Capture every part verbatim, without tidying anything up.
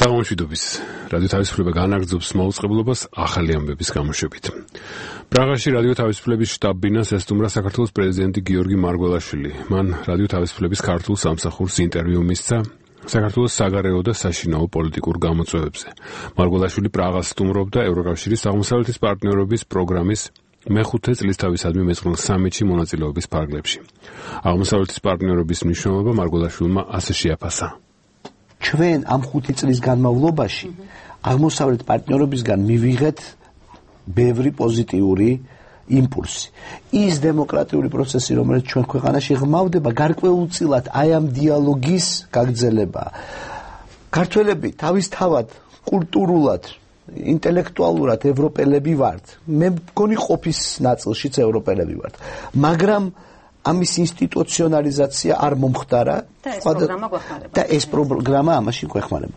საღამოშვიდობის რადიო თავისუფლება განაგრძობს მაუწყებლობას ახალი ამბების გამოშვებით. პრაღაში რადიო თავისუფლების შტაბ-ბინას ესტუმრა საქართველოს პრეზიდენტი გიორგი მარგველაშვილი. მან რადიო თავისუფლების ქართულ სამსახურს ინტერვიუ მისცა საქართველოს საგარეო და საშინაო პოლიტიკურ გამოწვევებზე. მარგველაშვილი პრაღას სტუმრობდა ევროკავშირის აღმოსავლეთის პარტნიორობის პროგრამის მეხუთე წლისთავისადმი მეწყვილ სამიტში მონაწილეობის ფარგლებში. აღმოსავლეთის პარტნიორობის მნიშვნელობა მარგველაშვილმა ასე შეაფასა. ჩვენ ამ ხუთი წლის განმავლობაში აღმოსავლეთ პარტნიორობისგან მივიღეთ ბევრი პოზიტიური იმპულსი. ის დემოკრატიული პროცესი, რომელიც ჩვენ ქვეყანაში ღმავდება, გარკვეულწილად აი ამ დიალოგის გაგრძელებაა. ქართველები თავისთავად კულტურულად, ინტელექტუალურად ევროპელები ვართ. მე მგონი ყოფის ნაწილშიც ევროპელები ვართ. მაგრამ ამის ინსტიტუციონალიზაცია არ მომხდარა და ეს პროგრამა გვეხმარება. და ეს პროგრამა ამაში გვეხმარება.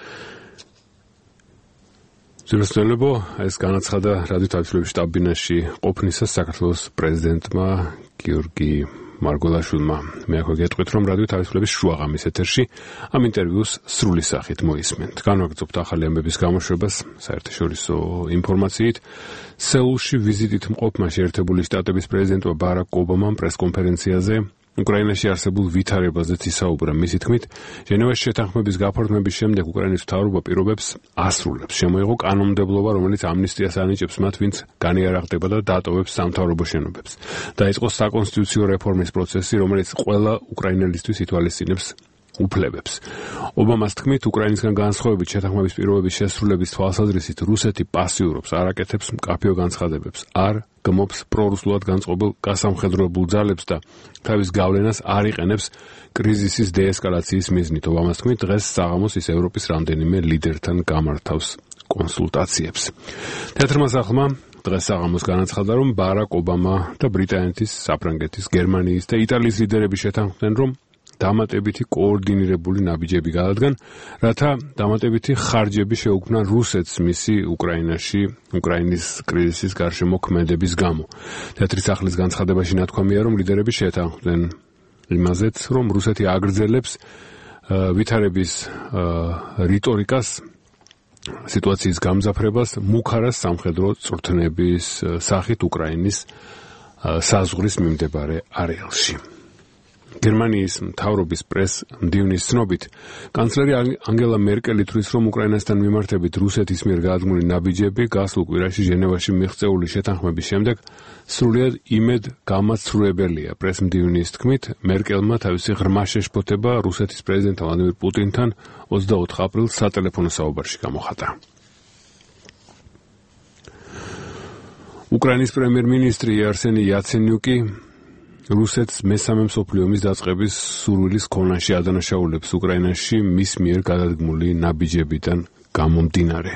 ზურგსნელებო, ეს განაცხადა რადიო თავისუფლების შტაბ-ბინაში ყოფნისას საქართველოს პრეზიდენტმა გიორგი მარგველაშვილმა. მე ახლა გეტყვით, რომ რადიო თავისუფლების შუაღამის ეთერში ამ ინტერვიუს სრული სახით მოისმენთ. განვაგრძობთ ახალი ამბების გამოშვებას საერთაშორისო ინფორმაციით. სეულში ვიზიტით მყოფმა შეერთებული შტატების პრეზიდენტმა ბარაკ ობამამ პრესკონფერენციაზე უკრაინაში არსებულ ვითარებაზეც ისაუბრა. მისი თქმით, ჟენევაში შეთანხმების გაფორმების შემდეგ უკრაინის მთავრობა პირობებს ასრულებს. შემოიღო კანონმდებლობა, რომელიც ამნისტიას ანიჭებს მათ, ვინც განიარაღდება და დატოვებს სამთავრობო შენობებს. დაიწყო საკონსტიტუციო რეფორმის პროცესი, რომელიც ყველა უკრაინელისთვის ითვალისწინებს უფლებებს. ობამას თქმით, უკრაინისგან განსხვავებით შეთანხმების პირობების შესრულების თვალსაზრისით რუსეთი პასიურობს, არ აკეთებს მკაფიო განცხადებებს, არ გმობს პრორუსულად განწყობილ გასამხედროებულ ძალებს და თავის გავლენას არ იყენებს კრიზისის დეესკალაციის მიზნით. ობამას თქმით, დღეს საღამოს ის ევროპის რამდენიმე ლიდერთან გამართავს კონსულტაციებს. თეატრმა სახლმა დღეს საღამოს განაცხადა, რომ ბარაკ ობამა და ბრიტანეთის, საფრანგეთის, გერმანიის და იტალიის ლიდერები შეთანხმდნენ, რომ დამატებითი კოორდინირებული ნაბიჯები გაადგან, რათა დამატებითი ხარჯები შეუქმნან რუსეთს მისი უკრაინაში, უკრაინის კრიზისის გარშემო ქმედების გამო. თეატრის სახლის განცხადებაში ნათქვამია, რომ ლიდერები შეთანხმდნენ იმაზეც, რომ რუსეთი აგრძელებს ვითარების რიტორიკას, სიტუაციის გამძაფრებას მუქარას სამხედრო წვრთნების სახით უკრაინის საზღვრის მიმდებარე არეალში. გერმანიის მთავრობის პრეს-მდივნის ცნობით, კანცლერი ანგელა მერკელი თვლის, რომ უკრაინასთან მიმართებით რუსეთის მიერ გადადგმული ნაბიჯები გასულ კვირაში ჟენევაში მიღწეული შეთანხმების შემდეგ სრულიად იმედ გამაცრუებელია. პრეს-მდივნის თქმით, მერკელმა თავისი ღრმა შეშფოთება რუსეთის პრეზიდენტ ვლადიმირ პუტინთან ოცდაოთხ აპრილს სატელეფონო საუბარში გამოხატა. უკრაინის პრემიერ-მინისტრი არსენი იაცენიუკი რუსეთს მესამე მსოფლიო ომის დაწყების სურვილის ქონაში ადანაშაულებს უკრაინაში მის მიერ გადადგმული ნაბიჯებიდან გამომდინარე.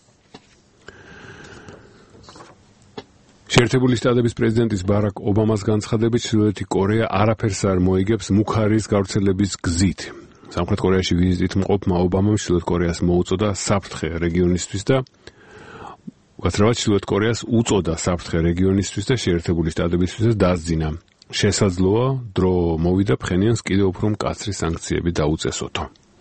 შეერთებული შტატების პრეზიდენტის ბარაკ ობამას განცხადებით, ჩრდილოეთი კორეა არაფერს არ მოიგებს მუქარის გავრცელების გზით. სამხრეთ კორეაში ვიზიტით მყოფმა ობამამ ჩრდილოეთ კორეას მოუწოდა საფრთხე რეგიონისთვის და უაცრავად ჩრდილოეთ კორეას უწოდა საფრთხე რეგიონისთვის და შეერთებული შტატებისთვისაც დასძინა. შესაძლოა დრო მოვიდა ფხენიანს კიდევ უფრო მკაცრი სანქციები დაუწესოთო.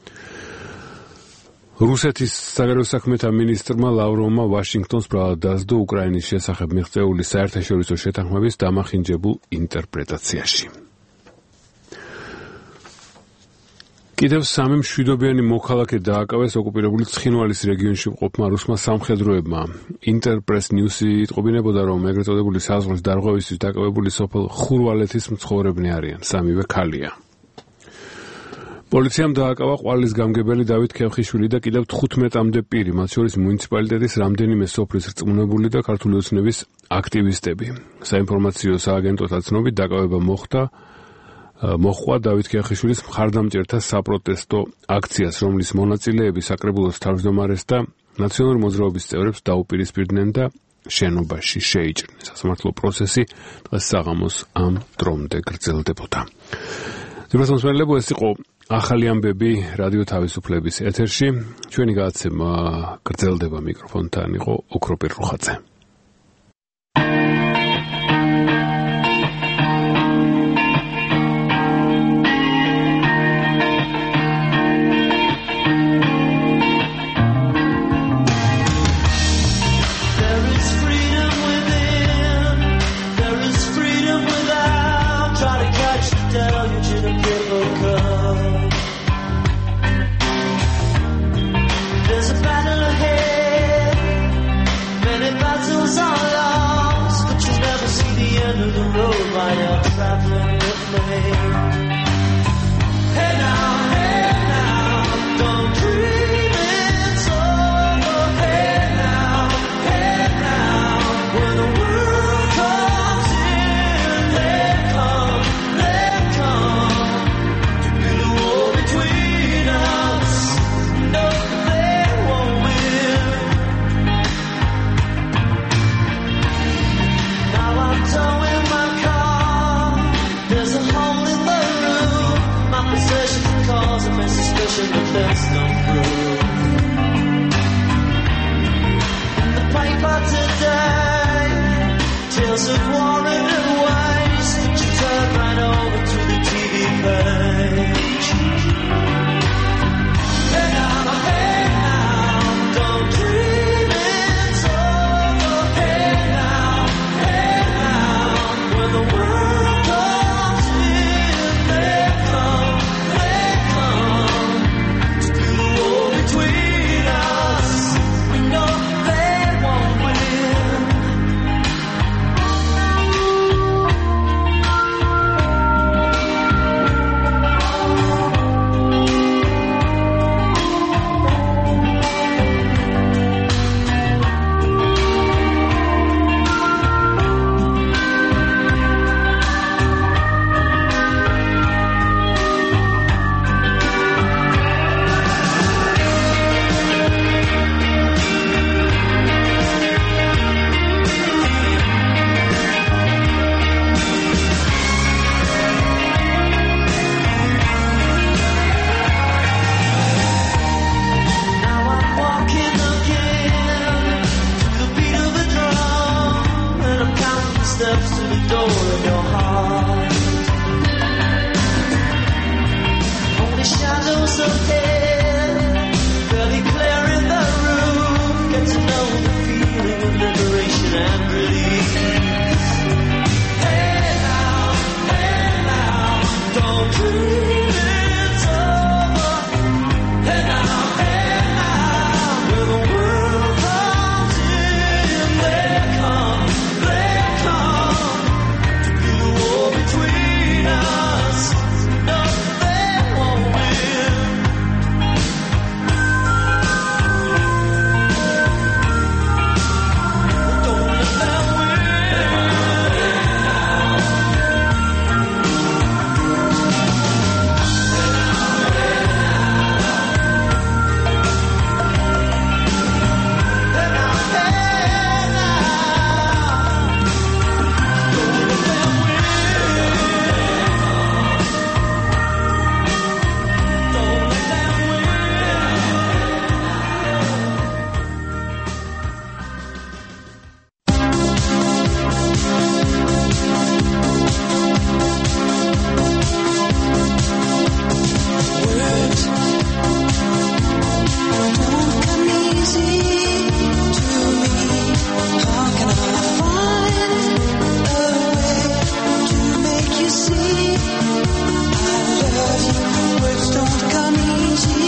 რუსეთის საგარეო საქმეთა მინისტრმა ლავროვმა ვაშინგტონს ბრალად დასდო უკრაინის შესახებ მიღწეული საერთაშორისო შეთანხმების დამახინჯებულ ინტერპრეტაციაში. კიდევ სამი მშვიდობიანი მოქალაქე დააკავეს ოკუპირებული ცხინვალის რეგიონში მყოფმა რუსმა სამხედროებმა. ინტერპრეს ნიუსი იტყობინებოდა, რომ ეგრეთ წოდებული საზღვრის დარღვევისთვის დაკავებული სოფელ ხურვალეთის მცხოვრებნი არიან, სამივე ქალია. პოლიციამ დააკავა ყვალის გამგებელი დავით ქევხიშვილი და კიდევ თხუთმეტამდე პირი, მათ შორის მუნიციპალიტეტის რამდენიმე სოფლის რწმუნებული და ქართული ოცნების აქტივისტები. საინფორმაციო სააგენტოთა ცნობით დაკავება მოხდა მოხვა დავით ქევხიშვილის მხარდამჭერთა საპროტესტო აქციას, რომლის მონაწილეები საკრებულოს თავმჯდომარეს და ნაციონალური მოძრაობის წევრებს დაუპირისპირდნენ და შენობაში შეიჭრნენ. სასამართლო პროცესი დღეს საღამოს ამ დრომდე გრძელდებოდა. ძვირადღირებულებო, ეს იყო ახალი ამბები რადიო თავისუფლების ეთერში. ჩვენი გადაცემა გრძელდება, მიკროფონთან იყო ოქროპირ რუხაძე. battles are lost, but you'll never see the end of the road while you're traveling with me. Hey now, hey now, don't dream it's over. Hey now, hey now, when the world comes in, they come, they come to build a wall between us. No, they won't win. Now I'm towing my car. There's a hole in the roof. My possession can cause a mess, suspicion, but there's no proof. In the paper today, tales of war and waste. You turn right over to the T V page. Hey now, hey now, don't dream it's over. Hey now, hey now, when the world comes in, they come, they come to build a wall between us. We know they won't win. Now I'm walking again to the beat of a drum, and I'm counting the steps to the door of your heart. Only shadows ahead, barely clear in the room. Get to know the feeling of liberation and release. Hey now, hey now, don't dream it's over. Hey now, hey now, when the world comes in, they come, they come to build a wall between us. No, they won't win. Don't let them win. Hey now, hey now, don't let them win. Don't let them Words don't come easy to me. How can I find a way to make you see I love you? Words don't come easy.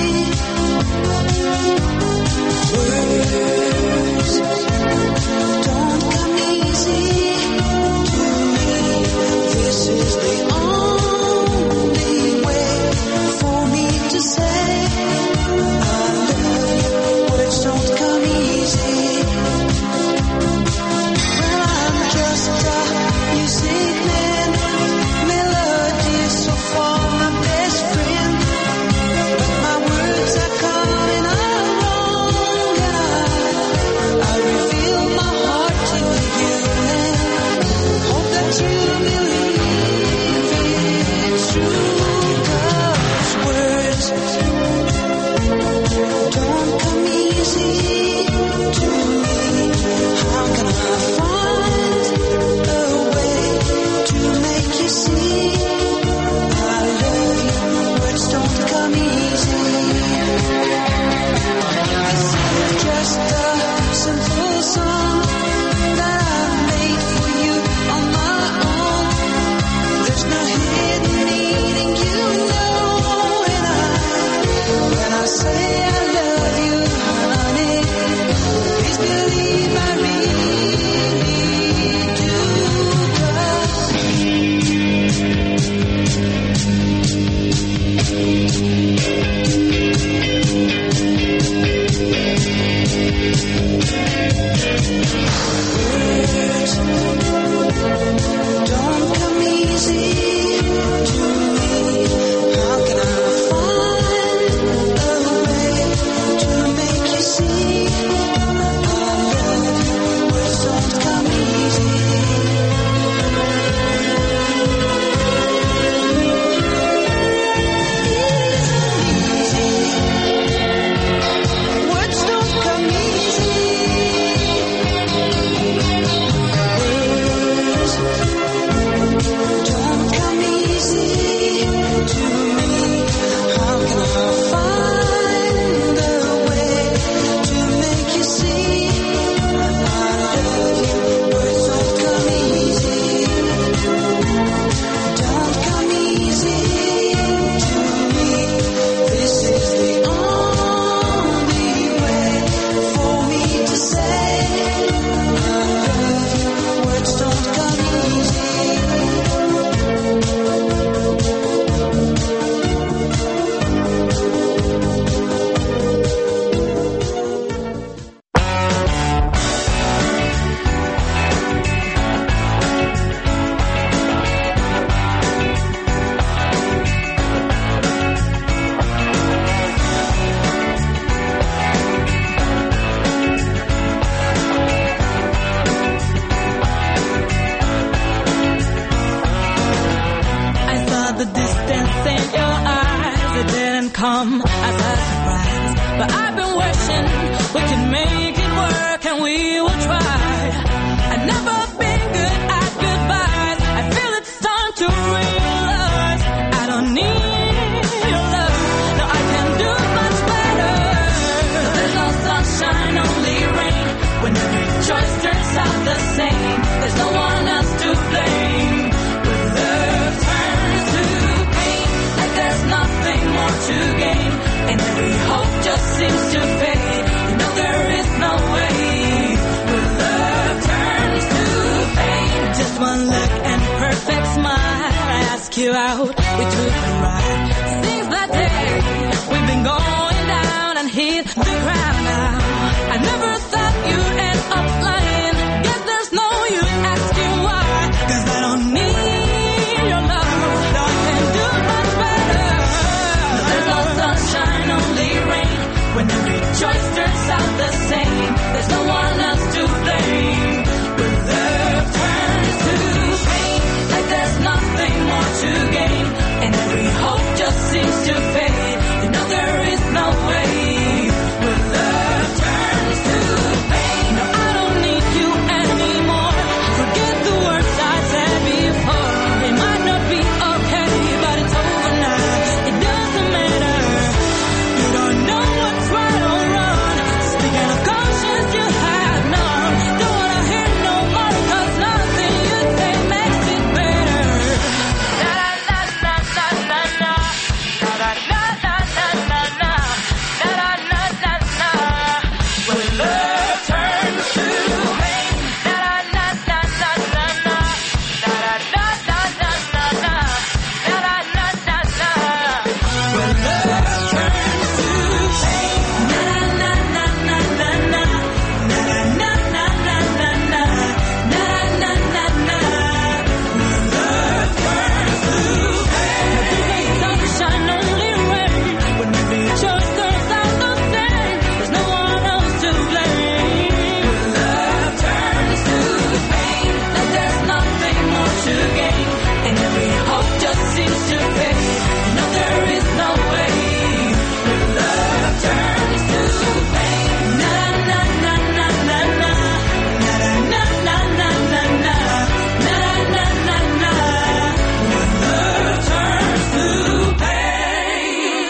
Words don't come easy to me. This is the only way for me to say I love you. Words don't come easy. Well, I'm just a music man, melodies so far my best friend. But my words are coming out wrong, and I, I reveal my heart to you and hope that you believe it's true. 'Cause words don't come easy to me. How can I find a way to make you see I love you? Words don't come easy. This is just a simple song that I made for you on my own. There's no hidden meaning, you know, and I, when I say I love you, honey, please believe I really come as a surprise. But I've been wishing we can make it work and we will try. I've never been good at goodbyes. I feel it's time to realize I don't need your love. No, I can do much better. There's no sunshine, only rain. When every choice turns out the same, there's no one else to blame. When love turns to pain, like there's nothing more to gain, and every hope just seems to fade. You know there is no way. When love turns to pain, just one look and perfect smile. I ask you out, we took a ride. Since that day, we've been going down and hit the ground now. I never thought you'd end up lying. Guess there's no use asking why. Cause I don't need your love. No, I can do much better. There's no sunshine, only rain. When every choice turns out the same, there's no one else to blame. When love turns to pain, like there's nothing more to gain, and every hope just seems to fade. You know there is no way. When love turns to pain, no, I don't need you anymore. Forget the words I said before. It might not be okay, but it's over now. It doesn't matter. You don't know what's right or wrong. Speaking of conscience, you have none. Don't wanna hear no more, cause nothing you say makes it better. Na na na na na na. Na na na na na na. Na na na na na. When love turns to pain. Na na na na na na. Na na na na na na. Na na na na na. When love turns to pain. Na na na na na na. Na na na na na na. Na na na na. When love turns to pain. This ain't sunshine, only rain. When every choice turns out the same, there's no one else to blame. When love turns to pain, like there's nothing more to gain, and every hope just seems to fade. You know there is no way. When love turns to pain, na na na na na na, na na na na na na, na na na na. When love turns to pain.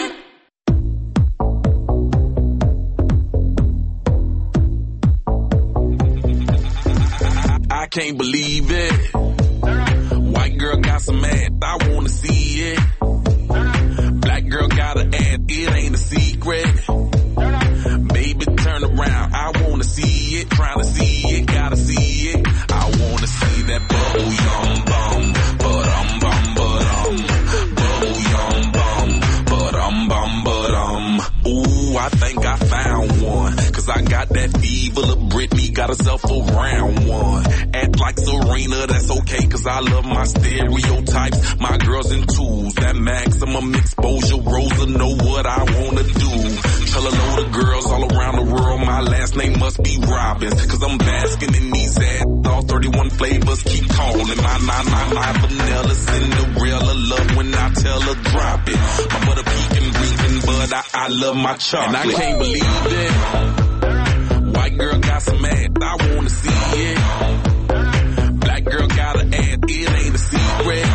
I can't believe it. White girl got some ass, I wanna see it. Black girl got an ass, it ain't a secret. Baby, turn around, I wanna see it. Trying to see it, gotta see it. I wanna see that bubble yum bum, but um bum, but um, bubble yum bum, but um bum, but um. Ooh, I think I found one, cause I got that fever. Lil' Britney got herself a round one. Act like Serena, that's okay, cause I love my stereotypes. My girls in twos, that maximum exposure. Rosa know what I wanna do. Tell a load of girls all around the world my last name must be Robbins, cause I'm basking in these ads. All thirty-one flavors keep calling. My, my, my, my vanilla Cinderella love when I tell her drop it. My butter pecan breathing, but I, I love my chocolate. And I can't believe it. White girl got some ass, I wanna see it. Black girl got an ass, it ain't a secret.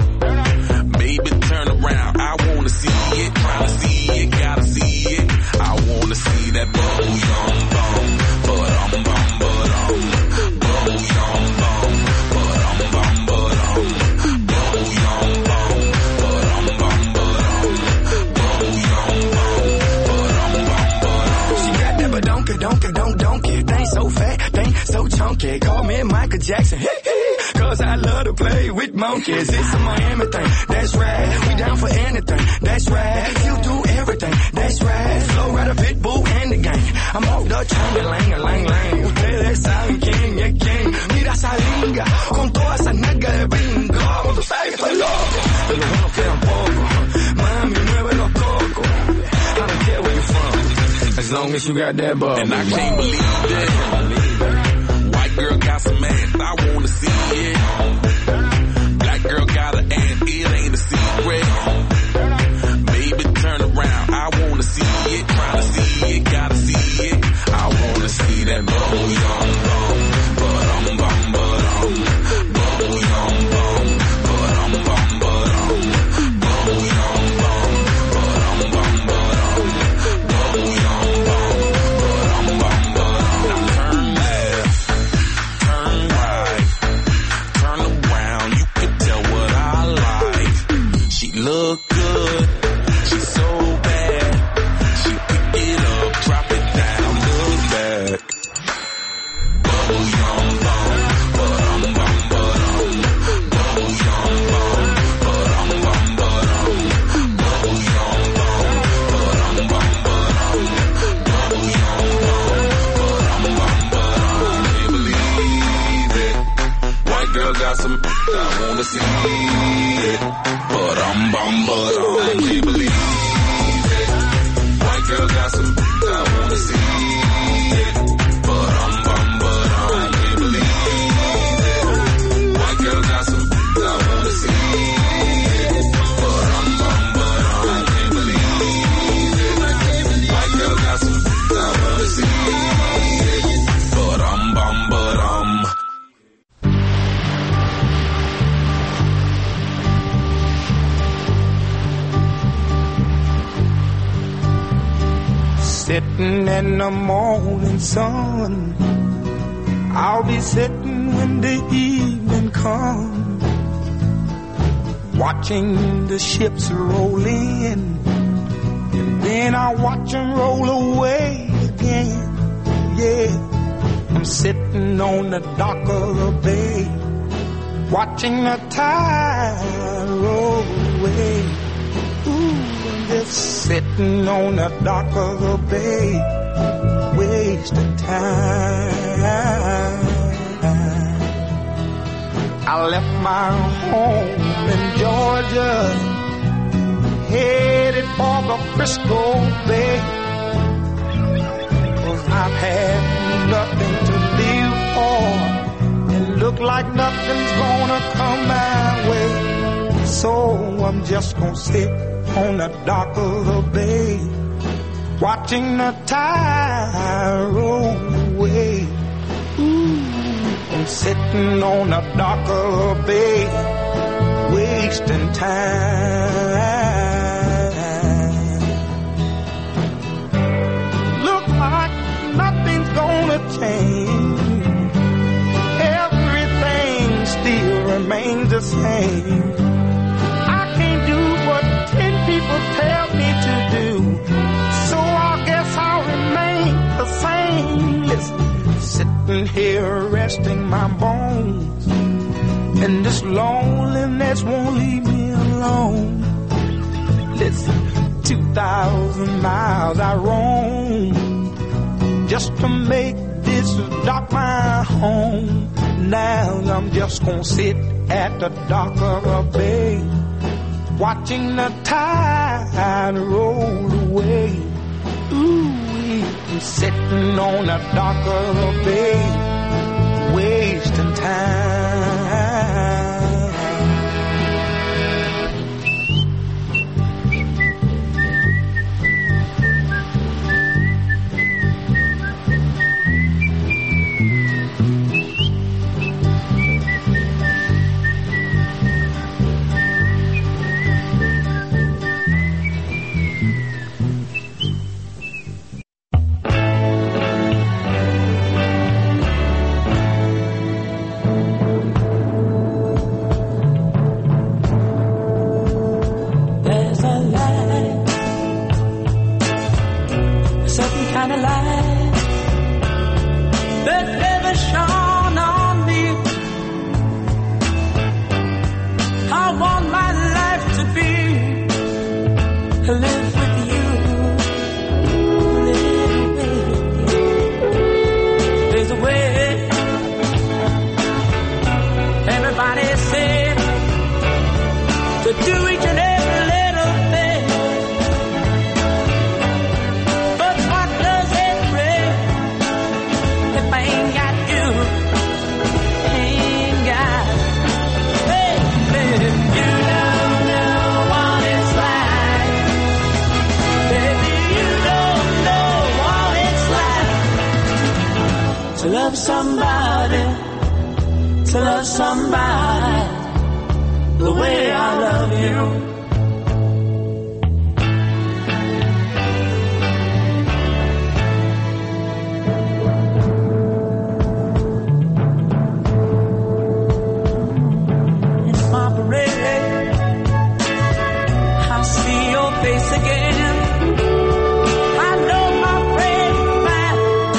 Baby, turn around, I wanna see it. Tryna see it, gotta see it. I wanna see that bubble yum bum, but um bum, but um, bubble yum bum, but um bum, but um, bubble yum bum, but um bum, but um, bubble yum bum, but um bum, but um. She got that but don't don't don't don't thing so fat, thing so chunky. Call me Michael Jackson. Cause I love to play with monkeys. It's a Miami thing, that's right. We down for anything, that's right. You do everything, that's right. Flow Rider, Pitbull, and the gang. I'm off the chain, lang, lang, lang. Ustedes saben quién es quién. Mira esa linga, con toda esa nalga de bingo. Tú sabes que estoy loco, de los buenos quedan pocos. Mami, mueve los cocos. I don't care where you're from, as long as you got that bubble. And I can't believe it. White girl got some ass, I wanna see it. Black girl got an ass, it ain't a secret. Baby, turn around, I girl got some, I wanna see it. But I'm bum, but I can't believe it. White girl got some, I wanna see it. But I'm bum, but I can't believe it. White girl got some, I wanna see it. But I'm bum, but I can't believe it. White girl got some, I wanna see it. But I'm bum, but I'm. Sitting in the morning sun, I'll be sitting when the evening comes, watching the ships roll in, and then I watch them roll away again. Yeah, I'm sitting on the dock of the bay, watching the tide roll away. Ooh, I'm just sitting on the dock of the bay, wasting time. I left my home in Georgia, headed for the Frisco Bay, 'cause I've had nothing to live for, and look like nothing's gonna come my way. So I'm just gonna sit on the dock of the bay, watching the tide roll away. Ooh, I'm sitting on the dock of the bay, wasting time. Look like nothing's gonna change, everything still remains the same. People tell me to do, so I guess I'll remain the same. Listen, sitting here resting my bones, and this loneliness won't leave me alone. Listen, two thousand miles I roam just to make this dock my home. Now I'm just gonna sit at the dock of a bay, watching the tide roll away. Ooh, I'm sitting on the dock of the bay, wasting time. Somebody, to love somebody the way I love you. It's my parade, I'll see your face again. I know my friend man,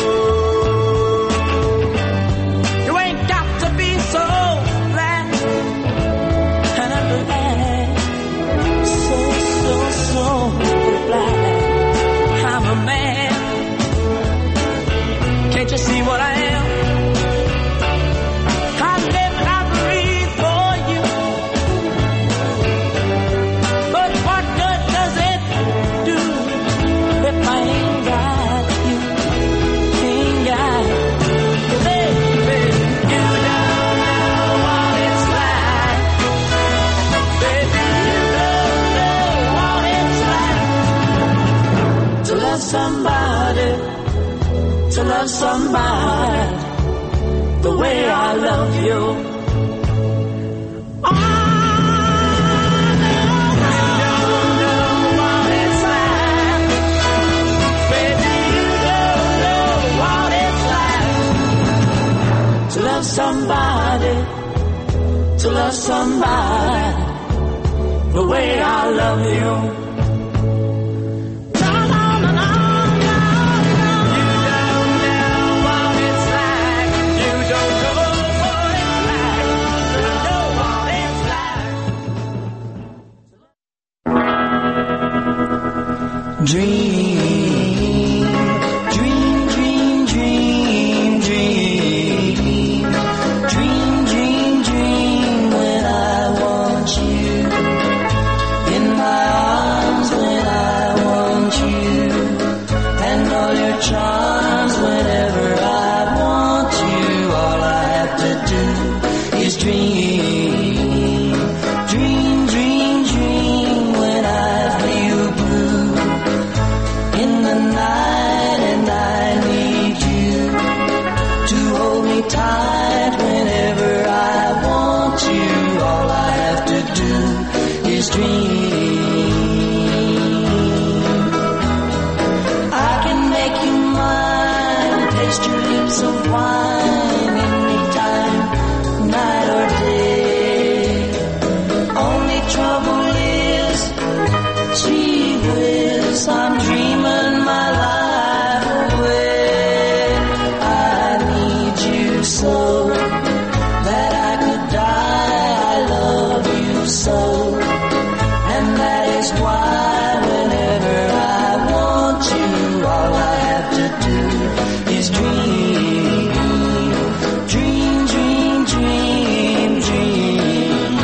you ain't got to be so glad and understand. love somebody the way I love you. I don't know what it's like. Baby, you don't know what it's like to love somebody, to love somebody the way I love you. Dream, dream, dream, dream, dream, dream, dream, dream when I want you in my arms, when I want you, and all your charms whenever I want you. All I have to do is dream, dream, dream, dream when I feel blue in the night, and I need you to hold me tight whenever I want you. All I have to do is dream. I can make you mine, taste your lips of wine anytime, night or day. Only trouble is, gee whiz, I'm dreaming my life away. I need you so that I could die. I love you so, and that is why whenever I want you, all I have to do is dream, dream, dream, dream, dream.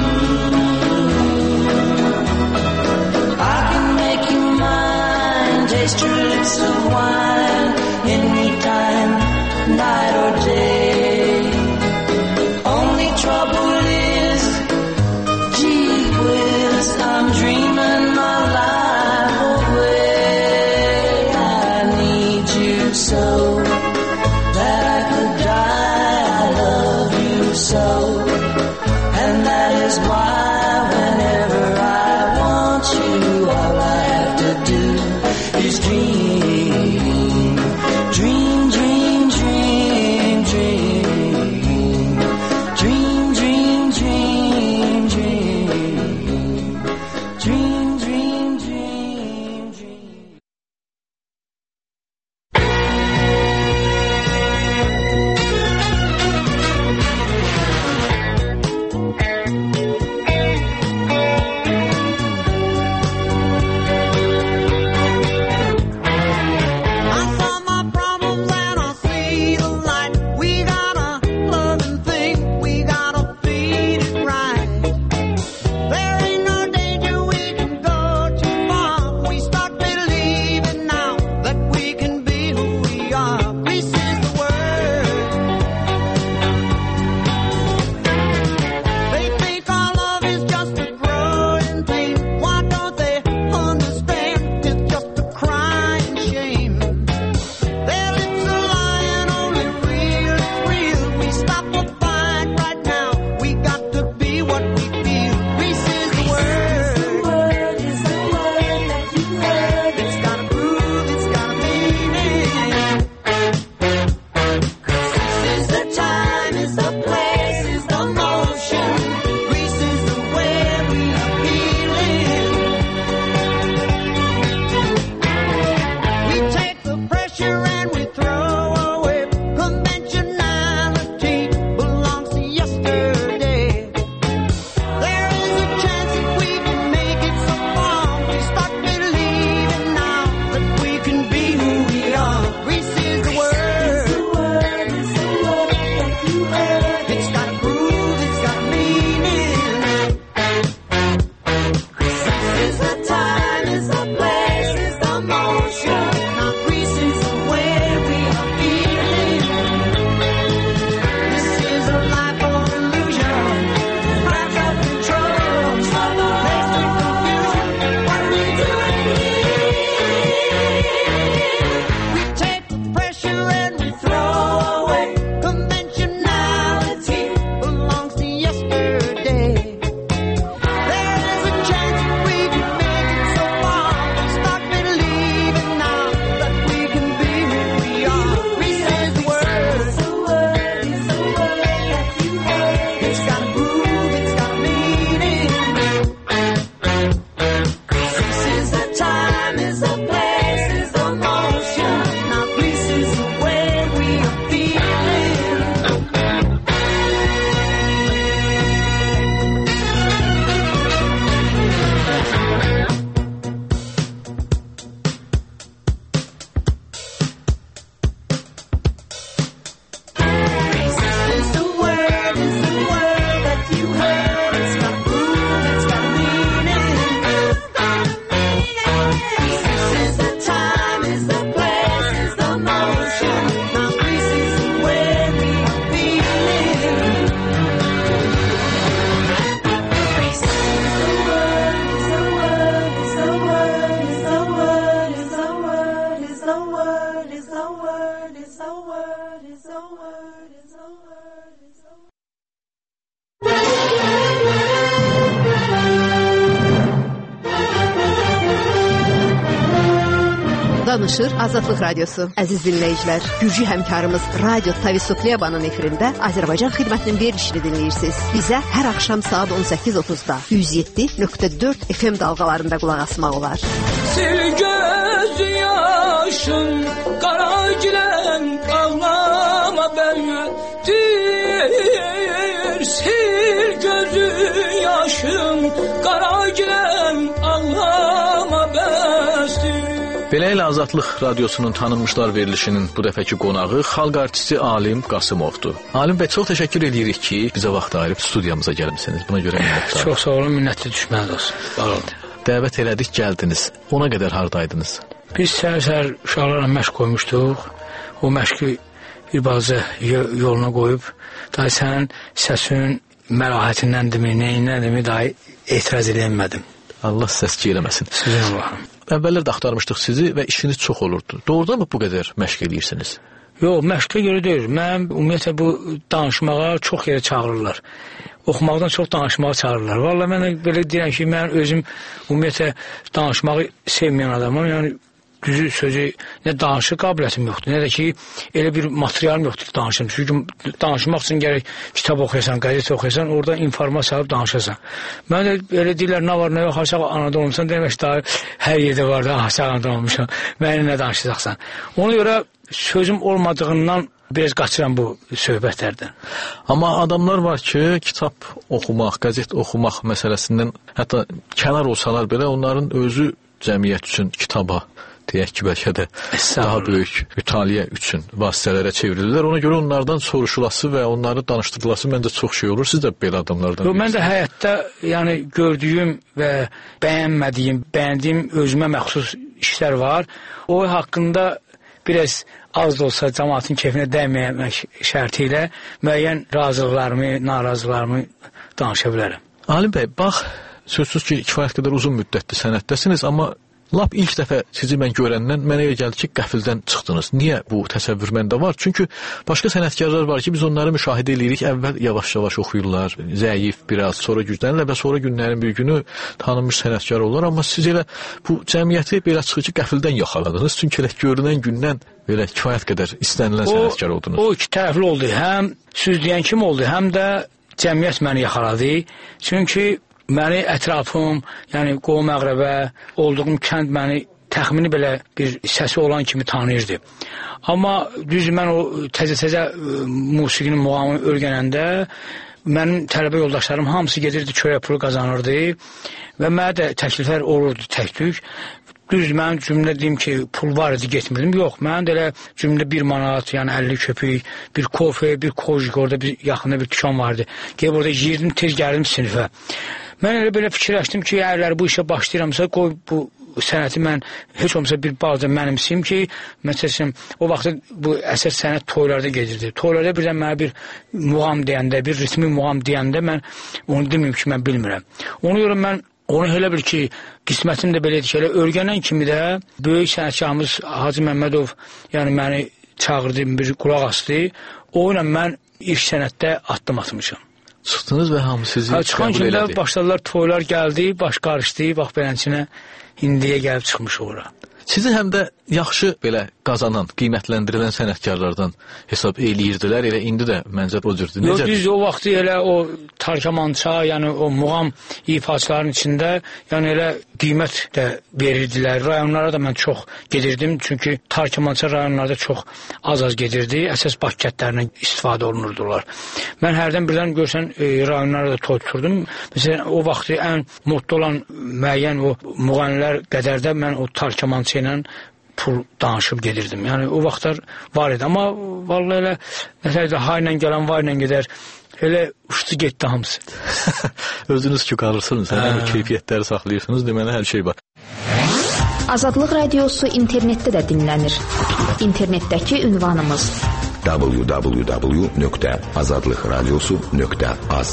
I can make you mine, taste your lips of wine anytime, night or day. Only trouble is, gee whiz, I'm dreaming my life away. I need you so that I could die. I love you so, and that is why whenever I want you, all I have to do is dream, dream, dream, dream, dream, dream, dream, dream, dream, dream, dream, dream, dream. I saw my problems and I see the light. We gotta love and think, we gotta feed it right. There ain't no danger, we can go too far. We start believing now that we can be who we are. Greece is the word. They think our love is just a growing pain. Why don't they understand it's just a crying shame? Their lips are lying, only real is real. We stop the fight right now. We got to be what we feel. Greece is the word. It's got a groove, it's got a meaning. Greece is the time, it's the place, it's the motion. Greece is the way we are feeling. We take the pressure and we throw away. Conventionality belongs to yesterday. There is a chance that we can make it so far. We start believing now that we can be who we are. Greece is the word. It's got a groove, it's got a meaning. Greece is the time, it's the place, it's the motion. Now Greece is the way we are feeling. This is a life of illusion. Life of control. Makes me confusion. What are we doing here? We take the pressure and we throw Danışır Azadlıq Radiosu. Əziz dinləyicilər, gürcü həmkarımız Radio Tavisoklebanın efirində Azərbaycan xidmətinin verilişini dinləyirsiniz. Bizə hər axşam saat on səkkiz otuzda yüz yeddi nöqtə dörd F M dalğalarında qulaq asmaq olar. Sil göz yaşın, qara gilən ağlama bəydir. Sil göz yaşın, qara gilən ağlama bəsdir. Belə ilə Azadlıq Radiosunun tanınmışlar verilişinin bu dəfəki qonağı xalq artisti Alim Qasımovdur. Alim bəy, çox təşəkkür edirik ki, bizə vaxt ayırıb studiyamıza gəlmisiniz. Buna görə minnətdarıq. Çox sağ olun, minnətli düşməniz olsun. Sağ olun. Dəvət elədik, gəldiniz. Ona qədər hardaydınız? Biz səhər-səhər uşaqlarla məşq qoymuşduq. O məşqi bir bazı yoluna qoyub, daha sənin səsin məlahətindəndirmi, neyindəndirmi, daha etiraz edəmədim. Allah səs eləməsin. Sizin Allahım. Əvvəllər də axtarmışdıq sizi və işiniz çox olurdu. Doğrudan mı bu qədər məşq edirsiniz? Yox, məşqə görə deyil. Mən ümumiyyətlə bu danışmağa çox yerə çağırırlar. Oxumaqdan çox danışmağa çağırırlar. Vallahi mən belə deyirəm ki, mən özüm ümumiyyətlə danışmağı sevməyən adamım. Yəni düzü sözü nə danışıq qabiliyyətim yoxdur, nə də ki elə bir materialım yoxdur danışım. Çünki danışmaq üçün gərək kitab oxuyasan, qəzet oxuyasan, orada informasiya alıb danışasan. Mən də elə deyirlər, nə var, nə yox, aşağı anada olmuşsan, demək ki, daha hər yerdə var da, aşağı anada olmuşam, mənə nə danışacaqsan. Ona görə sözüm olmadığından biraz qaçıram bu söhbətlərdən. Amma adamlar var ki, kitab oxumaq, qəzet oxumaq məsələsindən hətta kənar olsalar belə, onların özü cəmiyyət üçün kitaba, deyək ki, bəlkə də daha böyük mütaliə üçün vasitələrə çevrilirlər. Ona görə onlardan soruşulası və onları danışdırılası məncə çox şey olur. Siz də belə adamlardan bilirsiniz. Mən də həyatda yəni, gördüyüm və bəyənmədiyim, bəyəndiyim özümə məxsus işlər var. O haqqında biraz az da olsa cəmaatın keyfinə dəyməmək şərti ilə müəyyən razılıqlarımı, narazılıqlarımı danışa bilərəm. Alim bəy, bax, sözsüz ki, kifayət qədər uzun müddətdir sənətdəsiniz, amma lap ilk dəfə sizi mən görəndən mənə elə gəldi ki, qəfildən çıxdınız. Niyə bu təsəvvür məndə var? Çünki başqa sənətkarlar var ki, biz onları müşahidə edirik, əvvəl yavaş-yavaş oxuyurlar, zəif biraz, sonra güclənirlər və sonra günlərin bir günü tanınmış sənətkar olurlar. Amma siz elə bu cəmiyyəti belə çıxıcı qəfildən yaxaladınız. Çünki elə görünən gündən belə kifayət qədər istənilən o, sənətkar oldunuz. O iki tərəfli oldu. Həm siz deyən kim oldu, həm də cəmiyyət məni yaxaladı. Çünki məni ətrafım, yəni qovum əqrəbə, olduğum kənd məni təxmini belə bir səsi olan kimi tanıyırdı. Amma düz mən o təzə-təzə musiqinin muğamını öyrənəndə mənim tələbə yoldaşlarım hamısı gedirdi, çörək pulu qazanırdı və mənə də təkliflər olurdu tək-tük. Düz mənim cümlə deyim ki, pul var idi, getmirdim. Yox, mənim də elə cümlə bir manat, yəni əlli köpük, bir kofe, bir kojik, orada bir yaxında bir tükan vardı. Gəlib orada yiyirdim, tez gəldim sinifə. Mən elə belə fikirləşdim ki, əgər bu işə başlayıramsa, qoy bu sənəti mən heç olmasa bir bazda mənimsiyim ki, məsələn, o vaxtda bu əsər sənət toylarda gedirdi. Toylarda birdən mənə bir muğam deyəndə, bir ritmi muğam deyəndə mən onu deməyim ki, mən bilmirəm. Ona görə mən onu elə bil ki, qismətim də belə edik, elə öyrənən kimi də böyük sənətkarımız Hacı Məmmədov, yəni məni çağırdı, bir qulaq asdı. O ilə mən ilk sənətdə addım atmışam. Çıxdınız və hamı sizi ha, çıxan qəbul elədi. Başladılar, toylar gəldi, baş qarışdı, bax belənçinə indiyə gəlib çıxmış ora. Sizi həm də yaxşı belə qazanan, qiymətləndirilən sənətkarlardan hesab eləyirdilər. Elə indi də məncə o cürdür. Yox, düz o vaxtı elə o tarkamança, yəni o muğam ifaçıların içində, yəni elə qiymət də verirdilər. Rayonlara da mən çox gedirdim, çünki tarkamança rayonlarda çox az-az gedirdi. Əsas Bakı kəndlərindən istifadə olunurdular. Mən hərdən birdən görsən e, rayonlara da toy tuturdum. Məsələn, o vaxtı ən modda olan müəyyən o müğənnilər qədərdə mən o tarkamança ilə pul danışıb gedirdim. Yəni o vaxtlar var idi, amma vallahi elə məsələn ha ilə gələn var ilə gedər. Elə uçdu getdi hamısı. Özünüz ki qarırsınız, həmin keyfiyyətləri saxlayırsınız, deməli hər şey var. Azadlıq Radiosu internetdə də dinlənir. İnternetdəki ünvanımız w w w nöqtə azadlıq radiosu nöqtə az.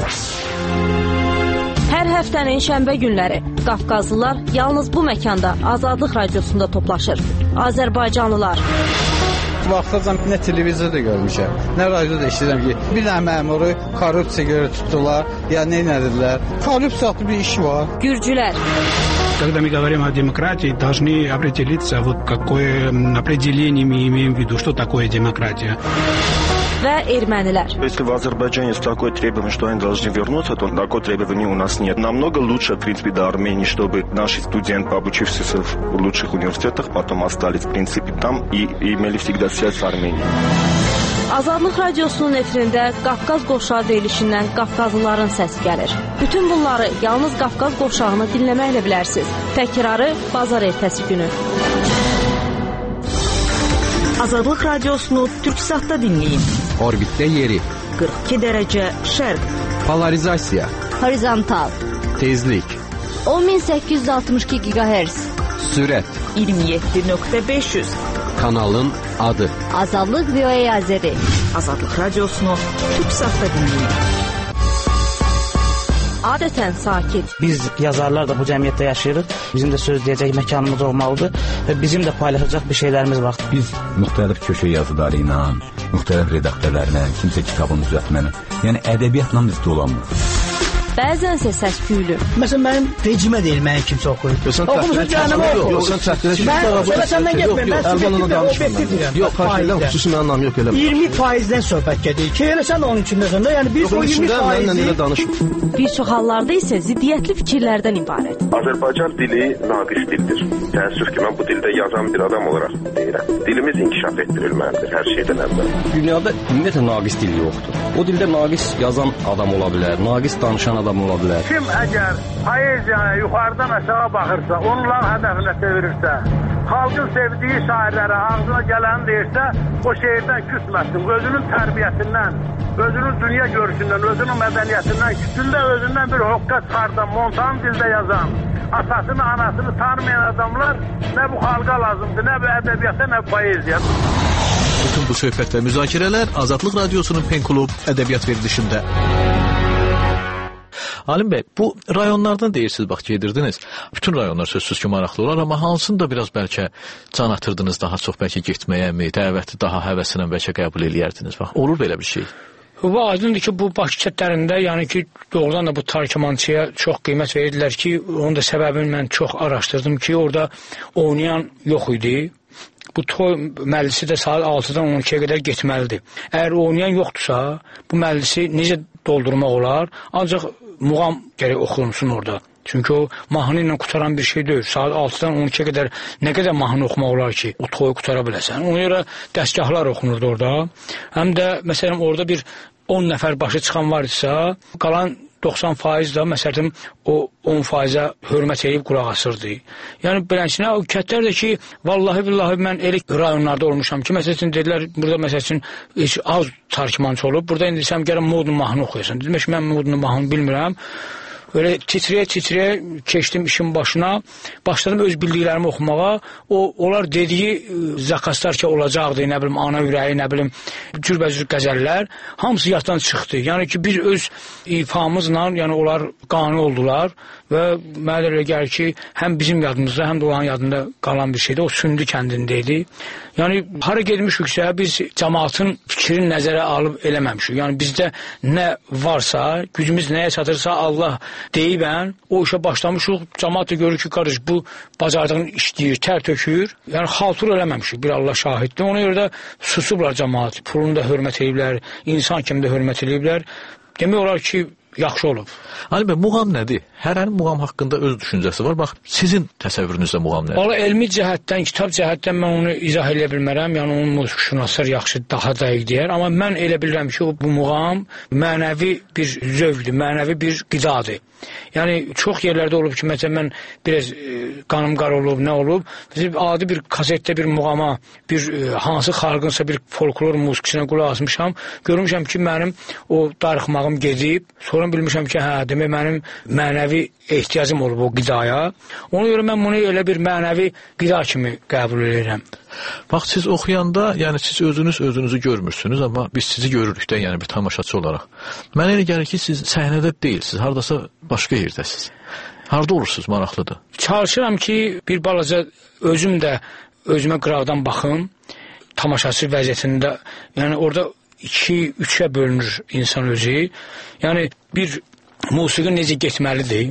Hər həftənin şənbə günləri Qafqazlılar yalnız bu məkanda Azadlıq Radiosunda toplaşır. Azərbaycanlılar. Vaxtacan nə televizorda görmüşəm, nə radioda eşidirəm ki, bir dənə məmuru korrupsiya görə tutdular, ya nə edilər. Korrupsiya adlı bir iş var. Gürcülər. Когда мы говорим о демократии, должны определиться, вот какое определение мы имеем в виду, что такое демократия. Və ermənilər. Если в Азербайджане есть такое требование, что они должны вернуться, то такого требования у нас нет. Намного лучше, в принципе, до Армении, чтобы наши студенты, обучившиеся в лучших университетах, потом остались, в принципе, там и, и имели всегда связь с Арменией. Azadlıq Radiosunun efirində Qafqaz qovşağı deyilişindən Qafqazlıların səsi gəlir. Bütün bunları yalnız Qafqaz qovşağını dinləməklə bilərsiniz. Təkrarı bazar ertəsi günü. Azadlıq Radiosunu Türksatda dinləyin. Orbitdə yeri. qırx iki dərəcə şərq. Polarizasiya. Horizontal. Tezlik. on min səkkiz yüz altmış iki gigahertz. Sürət. iyirmi yeddi nöqtə beş yüz. Kanalın adı. Azadlıq V O A Azeri. Azadlıq Radiosunu Türksatda dinləyin. Adətən sakit. Biz yazarlar da bu cəmiyyətdə yaşayırıq. Bizim də söz deyəcək məkanımız olmalıdır və bizim də paylaşacaq bir şeylərimiz var. Biz müxtəlif köşə yazıları ilə, müxtəlif redaktörlərlə, kimsə kitabını düzəltməni, yəni ədəbiyyatla biz dolanmırıq. Bəzənsə səs-küylü. Məsələn, mənim vecimə deyil, mənim kimsə oxuyur. Oxumusun cəhənnəmə oxuyur. Mən söhbət səndən getmir. Mən subyektiv deyirəm. Yox, xarşıyla xüsusi mənim anlam yox eləmə. iyirmi faizdən söhbət gedir. Ki, elə sən onun içindəsən də, yəni biz o iyirmi faizi... Bir çox hallarda isə ziddiyyətli fikirlərdən ibarət. Azərbaycan dili naqis dildir. Təəssüf ki, mən bu dildə yazan bir adam olaraq deyirəm. Dilimiz inkişaf etdirilməlidir hər şeydən əvvəl. Dünyada ümumiyyətlə naqis dil yoxdur. O dildə naqis yazan adam ola bilər, naqis danışan adam ola bilər. Kim əgər poeziyaya yuxarıdan aşağı baxırsa, onların hədəfinə çevirirsə, xalqın sevdiyi şairlərə ağzına gələni deyirsə, o şeirdən küsməsin, özünün tərbiyəsindən, özünün dünya görüşündən, özünün mədəniyyətindən, küçündə özündən bir hoqqa çıxardan, montan dildə yazan, atasını, anasını tanımayan adamlar nə bu xalqa lazımdır, nə bu ədəbiyyata, nə bu poeziya. Bütün bu söhbət və müzakirələr Azadlıq Radiosunun Pen Klub ədəbiyyat verilişində. Alim bəy, bu rayonlardan deyirsiniz, bax gedirdiniz. Bütün rayonlar sözsüz ki maraqlı olar, amma hansını da biraz bəlkə can atırdınız daha çox bəlkə getməyə mi, dəvəti daha həvəsinə bəlkə qəbul eləyərdiniz. Bax, olur belə bir şey. Bu aydındır ki, bu Bakı kətlərində, yəni ki, doğrudan da bu tarikamançıya çox qiymət verirdilər ki, onun da səbəbini mən çox araşdırdım ki, orada oynayan yox idi. Bu toy məclisi də saat altıdan on ikiyə qədər getməlidir. Əgər oynayan yoxdursa, bu məclisi necə doldurmaq olar? Ancaq muğam gərək oxunsun orada. Çünki o mahnı ilə qutaran bir şey deyil. Saat altıdan on ikiyə qədər nə qədər mahnı oxumaq olar ki, o toyu qutara biləsən. Ona görə dəstgahlar oxunurdu orada. Həm də, məsələn, orada bir on nəfər başı çıxan var idisə, qalan doxsan faiz da, məsələn, o on faizə hörmət edib qulaq asırdı. Yəni, belənçinə, o kətlər də ki, vallahi billahi mən elə rayonlarda olmuşam ki, məsələn, dedilər, burada məsələn, heç az tarkimançı olub, burada indi sən gələn modun mahnı oxuyorsan. Dedim ki, mən modun mahnı bilmirəm. Böyle titreye-titreye keçdim işin başına, başladım öz bildiklərimi oxumağa. O, onlar dediyi zakaslar ki olacaqdı, nə bilim, ana ürəyi, nə bilim, cürbəcür qəzəllər, hamısı yaddan çıxdı. Yəni ki, biz öz ifamızla, yəni onlar qani oldular və mənə elə gəlir ki, həm bizim yadımızda, həm də onların yadında qalan bir şeydir. O sündü kəndindəydi. Yəni, hara gedmişiksə, biz cəmaatın fikrini nəzərə alıb eləməmişik. Yəni, bizdə nə varsa, gücümüz nəyə çatırsa Allah deyibən, o işə başlamışıq, cəmaat da görür ki, qarış, bu bacardığını işləyir, tər tökür. Yəni, xaltur eləməmişik, bir Allah şahiddir. Ona görə də susublar cəmaat, pulunu da hörmət ediblər, insan kimi də hörmət ediblər. Demək olar ki, yaxşı olub. Ali bəy, muğam nədir? Hər hər muğam haqqında öz düşüncəsi var. Bax, sizin təsəvvürünüzdə muğam nədir? Valla elmi cəhətdən, kitab cəhətdən mən onu izah edə bilmərəm. Yəni, onun musiqişünaslar yaxşı, daha dəqiq deyər. Amma mən elə bilirəm ki, bu muğam mənəvi bir zövqdür, mənəvi bir qidadır. Yəni, çox yerlərdə olub ki, məsələn, mən biraz e, qanım qar olub, nə olub, bizim adi bir kasetdə bir muğama, bir e, hansı xalqınsa bir folklor musiqisinə qulaq asmışam, görmüşəm ki, mənim o darıxmağım gedib, sonra bilmişəm ki, hə, demək, mənim mənəvi ehtiyacım olub o qidaya. Ona görə mən bunu elə bir mənəvi qida kimi qəbul edirəm. Bax, siz oxuyanda, yəni siz özünüz özünüzü görmürsünüz, amma biz sizi görürük də, yəni bir tamaşaçı olaraq. Mənə elə gəlir ki, siz səhnədə deyilsiniz, haradasa başqa yerdəsiniz. Harada olursunuz, maraqlıdır. Çalışıram ki, bir balaca özüm də özümə qıraqdan baxım, tamaşaçı vəziyyətində, yəni orada iki, üçə bölünür insan özü. Yəni bir musiqi necə getməlidir,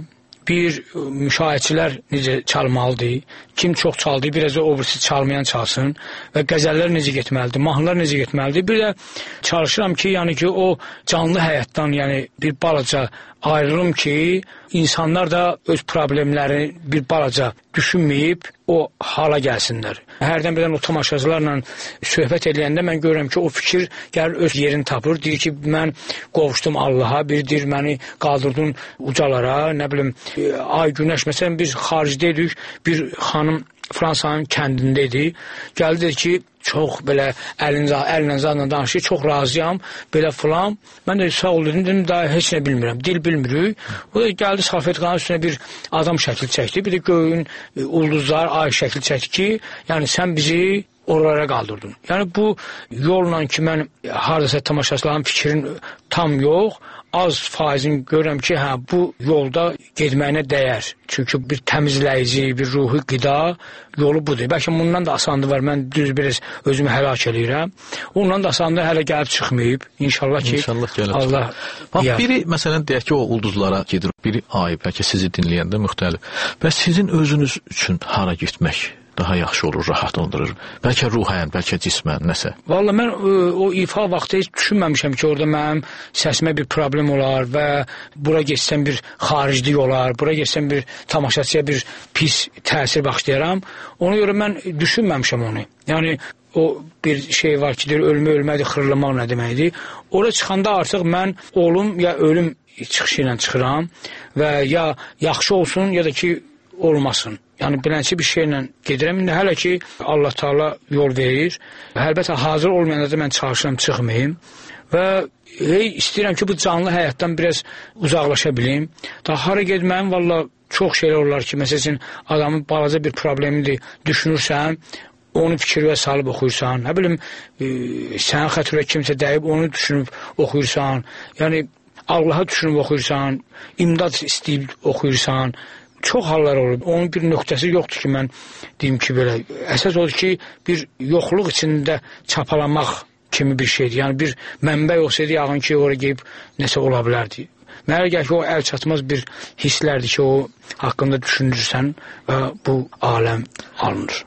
bir müşahiçilər necə çalmalıdır, kim çox çaldı, biraz da o birisi çalmayan çalsın və qəzəllər necə getməlidir, mahnılar necə getməlidir. Bir də çalışıram ki, yəni ki, o canlı həyatdan, yəni bir balaca ayrılım ki, insanlar da öz problemlərini bir balaca düşünməyib o hala gəlsinlər. Hərdən birdən o tamaşaçılarla söhbət edəndə mən görürəm ki, o fikir gəlir öz yerini tapır. Deyir ki, mən qovuşdum Allaha, biri deyir məni qaldırdın ucalara, nə bilim, ay günəş. Məsələn, biz xaricdə idik, bir xanım Fransanın kəndində idi. Gəldi dedi ki, çox belə əlinizə, əlinə zadla danışır, çox razıyam, belə filan. Mən də sağ ol dedim, dedim, daha heç nə bilmirəm, dil bilmirik. O da gəldi salfetkanın üstünə bir adam şəkli çəkdi, bir də göyün ulduzlar, ay şəkli çəkdi ki, yəni sən bizi oralara qaldırdın. Yəni bu yolla ki, mən haradasa tamaşaçıların fikrin tam yox, az faizini görürəm ki, hə, bu yolda getməyinə dəyər. Çünki bir təmizləyici, bir ruhi qida yolu budur. Bəlkə bundan da asandı var, mən düz biraz özümü həlak eləyirəm. Ondan da asandı hələ gəlib çıxmayıb. İnşallah ki, İnşallah gəlib Allah... Bax, biri, məsələn, deyək ki, o ulduzlara gedir, biri ay, bəlkə sizi dinləyəndə müxtəlif. Və sizin özünüz üçün hara getmək daha yaxşı olur, rahat ondurur. Bəlkə ruhən, bəlkə cismən, nəsə. Valla mən o, o ifa vaxtı heç düşünməmişəm ki, orada mənim səsimə bir problem olar və bura geçsəm bir xariclik olar, bura geçsəm bir tamaşaçıya bir pis təsir başlayaram. Ona görə mən düşünməmişəm onu. Yəni, o bir şey var ki, ölmə ölmədir, xırlamaq nə deməkdir. Oraya çıxanda artıq mən olum ya ölüm çıxışı ilə çıxıram və ya yaxşı olsun ya da ki, olmasın. Yəni, bilənçi bir şeylə gedirəm. İndi hələ ki, Allah Teala yol verir. Əlbəttə, hazır olmayanda da mən çalışıram, çıxmayayım. Və hey, istəyirəm ki, bu canlı həyatdan biraz uzaqlaşa bilim. Daha hara getməyim, valla çox şeylər olar ki, məsələn, adamın balaca bir problemidir, düşünürsən, onu fikirvə salıb oxuyursan, nə bilim, e, sənin xətirə kimsə dəyib, onu düşünüb oxuyursan, yəni, Allah'a düşünüb oxuyursan, imdad istəyib oxuyursan, çox hallar olur. Onun bir nöqtəsi yoxdur ki, mən deyim ki, belə, əsas odur ki, bir yoxluq içində çapalamaq kimi bir şeydir. Yəni, bir mənbə olsaydı, yağın ki, oraya geyib nəsə ola bilərdi. Mənə gəl ki, o əl çatmaz bir hisslərdir ki, o haqqında düşünürsən və bu aləm alınır.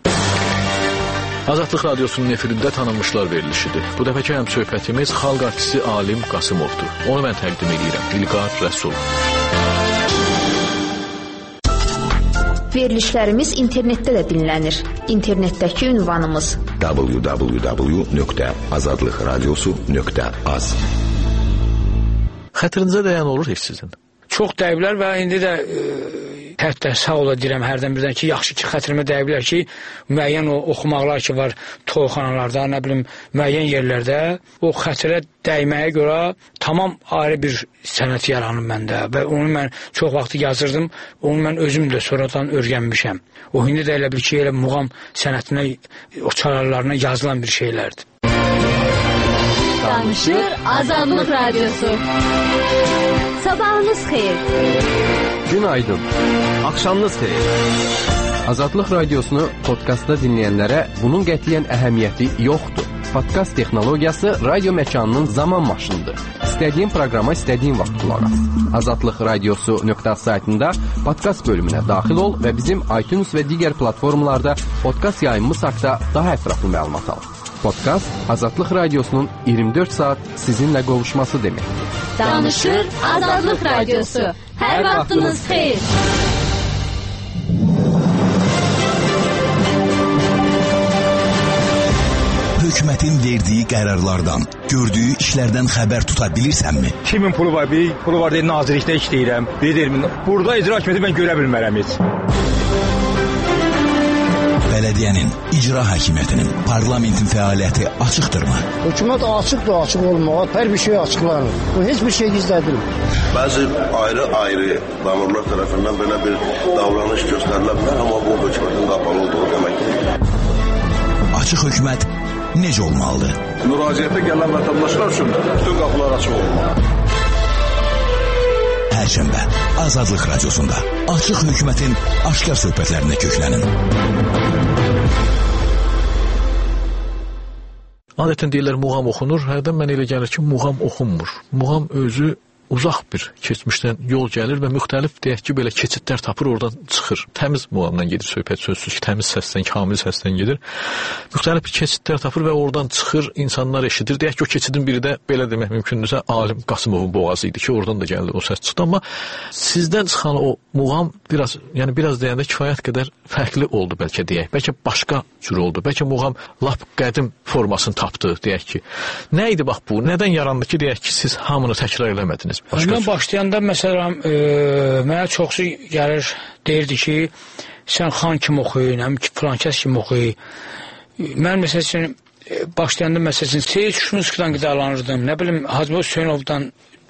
Azadlıq Radiosunun efirində tanınmışlar verilişidir. Bu dəfəki həm söhbətimiz xalq artisti Alim Qasımovdur. Onu mən təqdim edirəm. İlqar Rəsul. Verilişlərimiz internetdə də dinlənir. İnternetdəki ünvanımız w w w nöqtə azadlıq radiosu nöqtə az. Xətrinizə dəyən olur heç sizin? Çox dəyiblər və indi də e, hətta sağ ola deyirəm hərdən birdən ki, yaxşı ki, xətrimə dəyiblər ki, müəyyən o oxumaqlar ki var toyxanalarda, nə bilim, müəyyən yerlərdə o xətrə dəyməyə görə tamam ayrı bir sənət yaranır məndə və onu mən çox vaxtı yazırdım, onu mən özüm də sonradan öyrənmişəm. O indi də elə bir ki, elə muğam sənətinə, o çalarlarına yazılan bir şeylərdir. Danışır Azadlıq Radyosu. Sabahınız xeyir. Günaydın. Akşamınız xeyir. Azadlıq Radiosunu podkastda dinləyənlərə bunun qətiyyən əhəmiyyəti yoxdur. Podkast texnologiyası radio məkanının zaman maşınıdır. İstədiyin proqrama istədiyin vaxt qulaq as. azadlıq radiosu nöqtə saytında podkast bölümünə daxil ol və bizim iTunes və digər platformalarda podkast yayımımız haqqında daha ətraflı məlumat al. Podkast Azadlıq Radiosunun iyirmi dörd saat sizinlə qovuşması deməkdir. Danışır Azadlıq Radiosu. Hər vaxtınız xeyir. Hökumətin verdiyi qərarlardan, gördüyü işlərdən xəbər tuta bilirsənmi? Kimin pulu var? Bir pulu var deyil, nazirlikdə işləyirəm. Deyirəm, burada icra hakimiyyəti mən görə bilmərəm heç. Belediyenin, icra hakimiyyətinin, parlamentin fəaliyyəti açıqdırmı? Hökumət açıqdır, açıq olmağa, hər bir şey açıqlanır. Heç bir şey gizlədilmir. Bəzi ayrı-ayrı məmurlar tərəfindən belə bir davranış göstərilə bilər, amma bu hökumətin qapalı olduğu deməkdir. Açıq hökumət necə olmalıdır? Müraciətə gələn vətəndaşlar üçün bütün qapılar açıq olmalı. Perşembe Azadlıq Radiosunda açıq hökumətin aşkar söhbətlərinə köklənin. Adətən deyirlər muğam oxunur, hərdən mən elə gəlir ki, muğam oxunmur. Muğam özü uzaq bir keçmişdən yol gəlir və müxtəlif deyək ki, belə keçidlər tapır, oradan çıxır. Təmiz muğamdan gedir söhbət, sözsüz ki, təmiz səsdən, kamil səsdən gedir. Müxtəlif bir keçidlər tapır və oradan çıxır, insanlar eşidir. Deyək ki, o keçidin biri də belə demək mümkündürsə Alim Qasımovun boğazı idi ki, oradan da gəldi o səs çıxdı, amma sizdən çıxan o muğam biraz, yəni biraz deyəndə kifayət qədər fərqli oldu bəlkə deyək. Bəlkə başqa cür oldu. Bəlkə muğam lap qədim formasını tapdı deyək ki. Nə idi bax bu? Nədən yarandı ki, deyək ki, siz hamını təkrar eləmədiniz? Mən başlayanda məsələn e, mənə çoxsu gəlir, deyirdi ki, sən xan kimi oxuy, nəm ki, filankəs kimi oxuy. Mən məsəl üçün başlayanda məsəl üçün Seyid Şunskidən qidalanırdım. Nə bilim, Hacı Hüseynovdan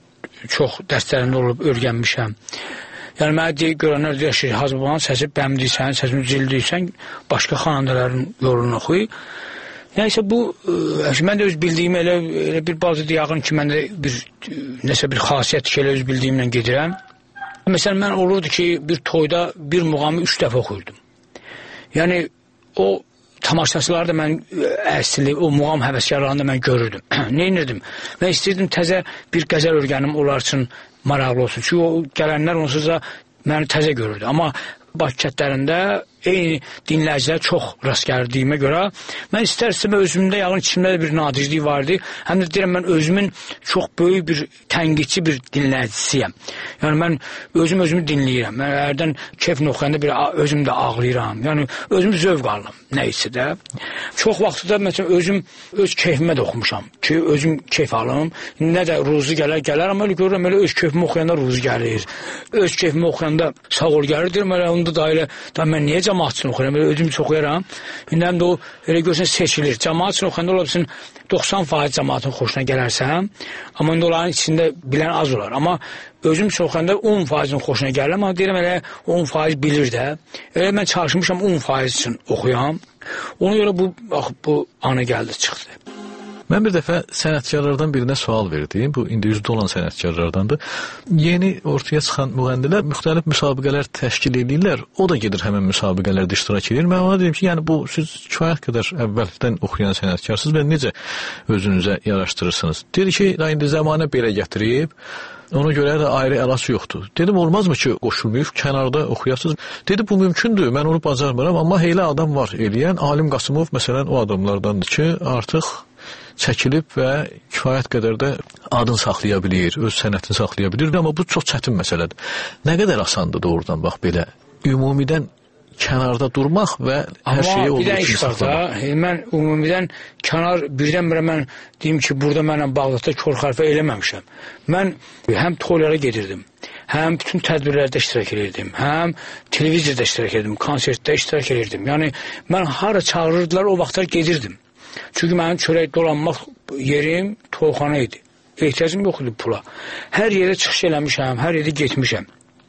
çox dərslərində olub öyrənmişəm. Yəni mənə deyir, görənlər deyir ki, Hacı babanın səsi bəmdiysən, səsini cildiysən, başqa xanəndələrin yolunu oxuy. Nəysə bu, ə, mən də öz bildiyimi elə, elə bir bazı diyağın ki, mən də bir, nəsə bir xasiyyət ki, elə öz bildiyimlə gedirəm. Məsələn, mən olurdu ki, bir toyda bir muğamı üç dəfə oxuyurdum. Yəni, o tamaşaçıları da mən əsli, o muğam həvəskarlarını da mən görürdüm. Nə inirdim? Mən istəyirdim təzə bir qəzəl örgənim onlar üçün maraqlı olsun. Çünki o gələnlər onsuz da məni təzə görürdü. Amma Bakı kətlərində eyni dinləyicilər çox rast gəldiyimə görə mən istər-istəmə özümdə yağın içimdə bir nadirlik vardı. Həm də deyirəm, mən özümün çox böyük bir tənqidçi bir dinləyicisiyəm. Yəni mən özüm özümü dinləyirəm. Mən hərdən keyfini oxuyanda bir özüm də ağlayıram. Yəni özüm zövq alıram nə isə də. Çox vaxtı da məsələn özüm öz keyfimə də oxumuşam ki, özüm keyf alım. Nə də ruzu gələr, gələr, amma elə görürəm, elə öz keyfimi oxuyanda ruzu gəlir. Öz keyfimi oxuyanda sağ ol gəlir, deyirəm, elə onda da elə, da mən niyə cəmaat üçün oxuyuram, elə özüm çox oxuyuram. İndi həm də o, elə görsən seçilir. Cəmaat üçün oxuyanda ola bilsin doxsan faiz cəmaatın xoşuna gələrsən, amma indi onların içində bilən az olar. Amma özüm üçün oxuyanda on faizin xoşuna gəlir, amma deyirəm, elə on faiz bilir də. Elə mən çalışmışam on faiz üçün oxuyam. Ona görə bu, bax, bu ana gəldi, çıxdı. Mən bir dəfə sənətkarlardan birinə sual verdim. Bu indi üzdə olan sənətkarlardandır. Yeni ortaya çıxan müğənnilər müxtəlif müsabiqələr təşkil edirlər. O da gedir həmin müsabiqələrdə iştirak edir. Mən ona dedim ki, yəni bu siz kifayət qədər əvvəldən oxuyan sənətkarsınız və necə özünüzə yaraşdırırsınız? Dedi ki, indi zamanə belə gətirib, ona görə də ayrı əlası yoxdur. Dedim, olmazmı ki, qoşulmayıb, kənarda oxuyasınız? Dedi, bu mümkündür, mən onu bacarmıram, amma elə adam var eləyən. Alim Qasımov, məsələn, o adamlardandır ki, artıq çəkilib və kifayət qədər də adını saxlaya bilir, öz sənətini saxlaya bilir, amma bu çox çətin məsələdir. Nə qədər asandır doğrudan, bax, belə ümumidən kənarda durmaq və hər şeyi olduğu kimi saxlamaq. Mən ümumidən kənar birdən-birə mən deyim ki, burada mənlə Bağdadda kor xəlifə eləməmişəm. Mən həm toylara gedirdim, həm bütün tədbirlərdə iştirak edirdim, həm televiziyada iştirak edirdim, konsertdə iştirak edirdim. Yəni, mən hara çağırırdılar, o vaxtlar gedirdim. Çünki mənim çörək dolanmaq yerim toyxana idi. Ehtiyacım yox idi pula. Hər yerə çıxış eləmişəm, hər yerə getmişəm.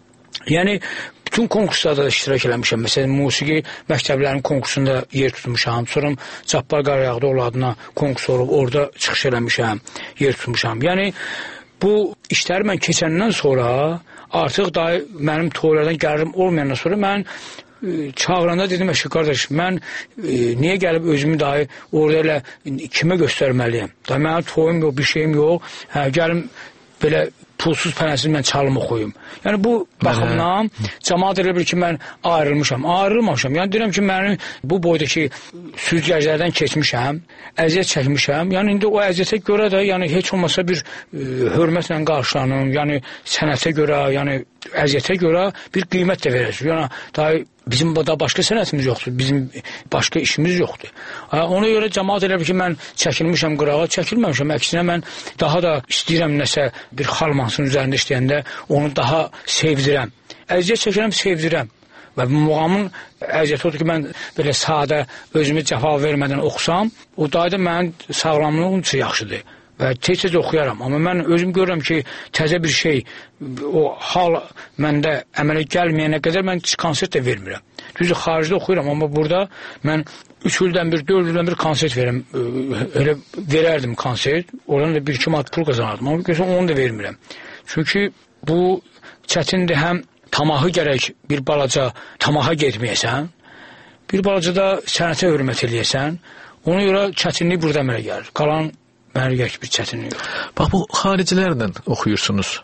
Yəni, bütün konkurslarda da iştirak eləmişəm. Məsələn, musiqi məktəblərinin konkursunda yer tutmuşam. Sonra Cabbar Qarayağda adına konkurs olub, orada çıxış eləmişəm, yer tutmuşam. Yəni, bu işləri mən keçəndən sonra, artıq da mənim toylardan gəlirim olmayandan sonra mən çağıranda dedim, əşi qardaş, mən e, niyə gəlib özümü dahi orada elə kimə göstərməliyəm? Da mənim toyum yox, bir şeyim yox, hə, gəlim belə pulsuz pənəsiz mən çalım oxuyum. Yəni bu baxımdan cəmaat elə bilir ki, mən ayrılmışam. Ayrılmamışam. Yəni deyirəm ki, mənim bu boydakı süzgəclərdən keçmişəm, əziyyət çəkmişəm. Yəni indi o əziyyətə görə də yəni heç olmasa bir e, hörmətlə qarşılanım. Yəni sənətə görə, yəni əziyyətə görə bir qiymət də verəcək. Yəni daha bizim da başqa sənətimiz yoxdur, bizim başqa işimiz yoxdur. Ona görə cəmaat elə bir ki, mən çəkilmişəm qırağa, çəkilməmişəm. Əksinə mən daha da istəyirəm nəsə bir xal mahnısının üzərində işləyəndə onu daha sevdirəm. Əziyyət çəkirəm, sevdirəm. Və bu muğamın əziyyəti odur ki, mən belə sadə özümü cəfa vermədən oxusam, o da mənim sağlamlığım üçün yaxşıdır. Və tez-tez oxuyaram. Amma mən özüm görürəm ki, təzə bir şey, o hal məndə əmələ gəlməyənə qədər mən konsert də vermirəm. Düzdür, xaricdə oxuyuram, amma burada mən üç ildən bir, dörd ildən bir konsert verirəm. Elə verərdim konsert, oradan da bir iki manat pul qazanardım. Amma görürsən, onu da vermirəm. Çünki bu çətindir, həm tamahı gərək bir balaca tamaha getməyəsən, bir balaca da sənətə hörmət eləyəsən, ona görə çətinlik burada əmələ gəlir. Qalan mənə bir çətinlik yox. Bax, bu xaricilərlə oxuyursunuz.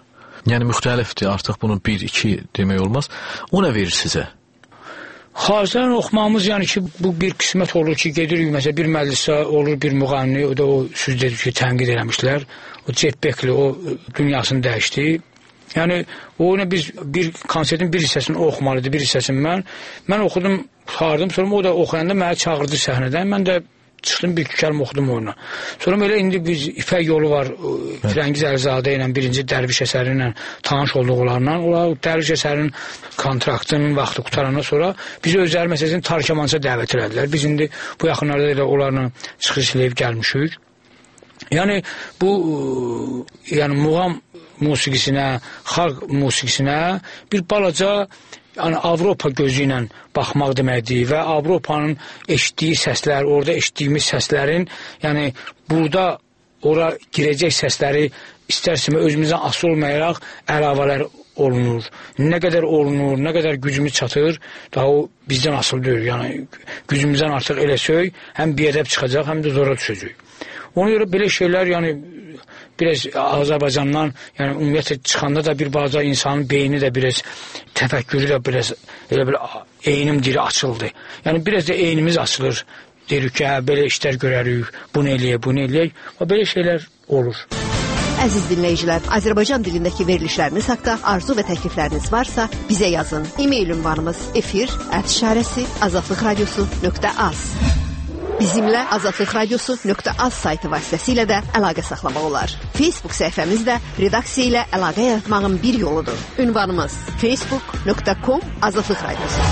Yəni müxtəlifdir, artıq bunun bir, iki demək olmaz. O nə verir sizə? Xaricdən oxumağımız, yəni ki, bu bir qismət olur ki, gedirik, məsələn, bir məclisə olur, bir müğənni, o da o söz dedi ki, tənqid eləmişlər. O Jeff Beckli, o dünyasını dəyişdi. Yəni, o nə biz bir konsertin bir hissəsini o oxumalıdır, bir hissəsini mən. Mən oxudum, xardım, sonra o da oxuyanda mənə çağırdı səhnədən. Mən də çıxdım, bir iki kəlmə oxudum oyuna. Sonra elə indi biz İpək yolu var, Firəngiz Əlizadə ilə, birinci Dərviş əsəri ilə tanış olduqlarla. Onlar Dərviş əsərinin kontraktının vaxtı qutarandan sonra bizi özləri məsələsini Tarkamanca dəvət elədilər. Biz indi bu yaxınlarda elə onlarla çıxış eləyib gəlmişik. Yəni, bu, yəni, muğam musiqisinə, xalq musiqisinə bir balaca yəni Avropa gözü ilə baxmaq deməkdir və Avropanın eşitdiyi səslər, orada eşitdiyimiz səslərin, yəni burada ora girəcək səsləri istərsimi özümüzdən asılı olmayaraq əlavələr olunur. Nə qədər olunur, nə qədər gücümüz çatır, daha o bizdən asılı deyil. Yəni gücümüzdən artıq elə söy, həm biədəb çıxacaq, həm də zora düşəcək. Ona görə belə şeylər, yəni biraz Azərbaycandan, yəni ümumiyyətlə çıxanda da bir baza insanın beyni də biraz, təfəkkürü də biraz, elə belə eynim diri açıldı. Yəni biraz da eynimiz açılır. Deyirik ki, hə, belə işlər görərik, bunu eləyək, bunu eləyək. Və belə şeylər olur. Əziz dinləyicilər, Azərbaycan dilindəki verilişləriniz haqda arzu və təklifləriniz varsa bizə yazın. E-mail ünvanımız efir at işarəsi azadlıq radiosu nöqtə az. Bizimlə azadlıq radiosu nöqtə az saytı vasitəsilə də əlaqə saxlamaq olar. Facebook səhifəmiz də redaksiya ilə əlaqə yaratmağın bir yoludur. Ünvanımız facebook nöqtə com azadlıq radiosu.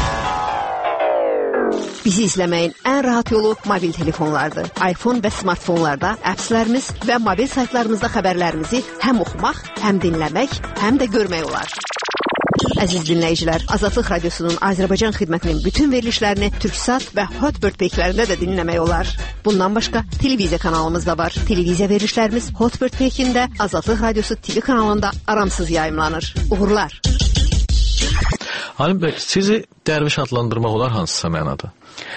Bizi izləməyin ən rahat yolu mobil telefonlardır. iPhone və smartfonlarda appslərimiz və mobil saytlarımızda xəbərlərimizi həm oxumaq, həm dinləmək, həm də görmək olar. Əziz dinləyicilər, Azadlıq Radiosunun Azərbaycan xidmətinin bütün verilişlərini Türksat və Hotbird peykilərində də dinləmək olar. Bundan başqa televiziya kanalımız da var. Televiziya verilişlərimiz Hotbird peykində Azadlıq Radiosu T V kanalında aramsız yayımlanır. Uğurlar. Halim bəy, sizi dərviş adlandırmaq olar hansısa mənada?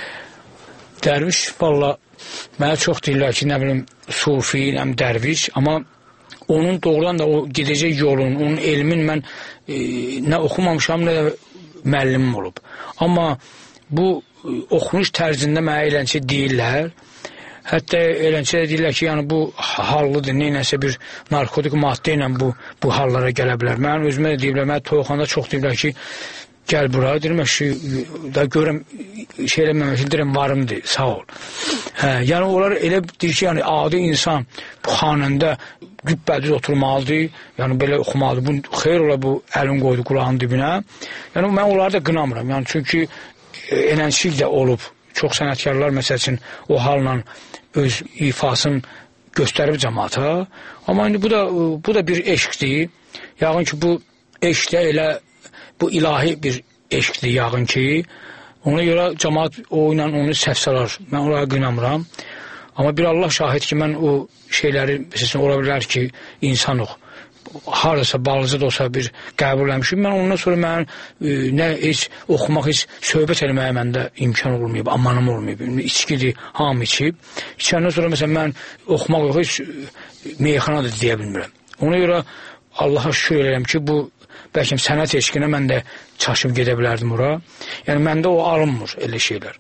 Dərviş, valla, mənə çox deyirlər ki, nə bilim, sufi, həm dərviş, amma onun doğrudan da o gedəcək yolun, onun elmin mən e, nə oxumamışam, nə də müəllimim olub. Amma bu e, oxunuş tərzində mənə eləncə deyirlər. Hətta eləncə də deyirlər ki, yəni bu hallıdır, neynəsə bir narkotik maddə ilə bu, bu hallara gələ bilər. Mən özümə də deyirlər, mən toyxanda çox deyirlər ki, gəl bura, deyirəm ki, da görəm, şey eləməmək üçün, deyirəm, varımdır, sağ ol. Hə, yəni, onlar elə deyir ki, yəni, adi insan bu xanəndə gübbədiz oturmalıdır, yəni, belə oxumalıdır. Bu, xeyr ola bu, əlin qoydu qulağın dibinə. Yəni, mən onları da qınamıram, yəni, çünki elənçilik də olub. Çox sənətkarlar, məsəl üçün, o halla öz ifasını göstərib cəmaata. Amma indi bu da, bu da bir eşqdir. Yağın ki, bu eşq də elə bu ilahi bir eşqdir yağın ki, ona görə cəmaat o ilə onu səhv salar. Mən onlara qınamıram. Amma bir Allah şahid ki, mən o şeyləri, məsələn, ola bilər ki, insanıq. Haradasa, balıca da olsa bir qəbul eləmişim. Mən ondan sonra mən e, nə heç oxumaq, heç söhbət eləməyə məndə imkan olmayıb, amanım olmayıb. İçkidir, hamı içib. İçəndən sonra məsələn, mən oxumaq yox, heç meyxana da deyə bilmirəm. Ona görə Allaha şükür edirəm ki, bu bəlkə sənət eşqinə mən də çaşıb gedə bilərdim ora. Yəni, məndə o alınmır elə şeylər.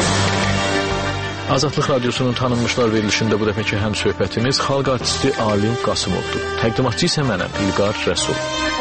Azadlıq Radiosunun tanınmışlar verilişində bu dəfəki həm söhbətimiz xalq artisti Alim Qasımovdur. Təqdimatçı isə mənəm, İlqar Rəsul.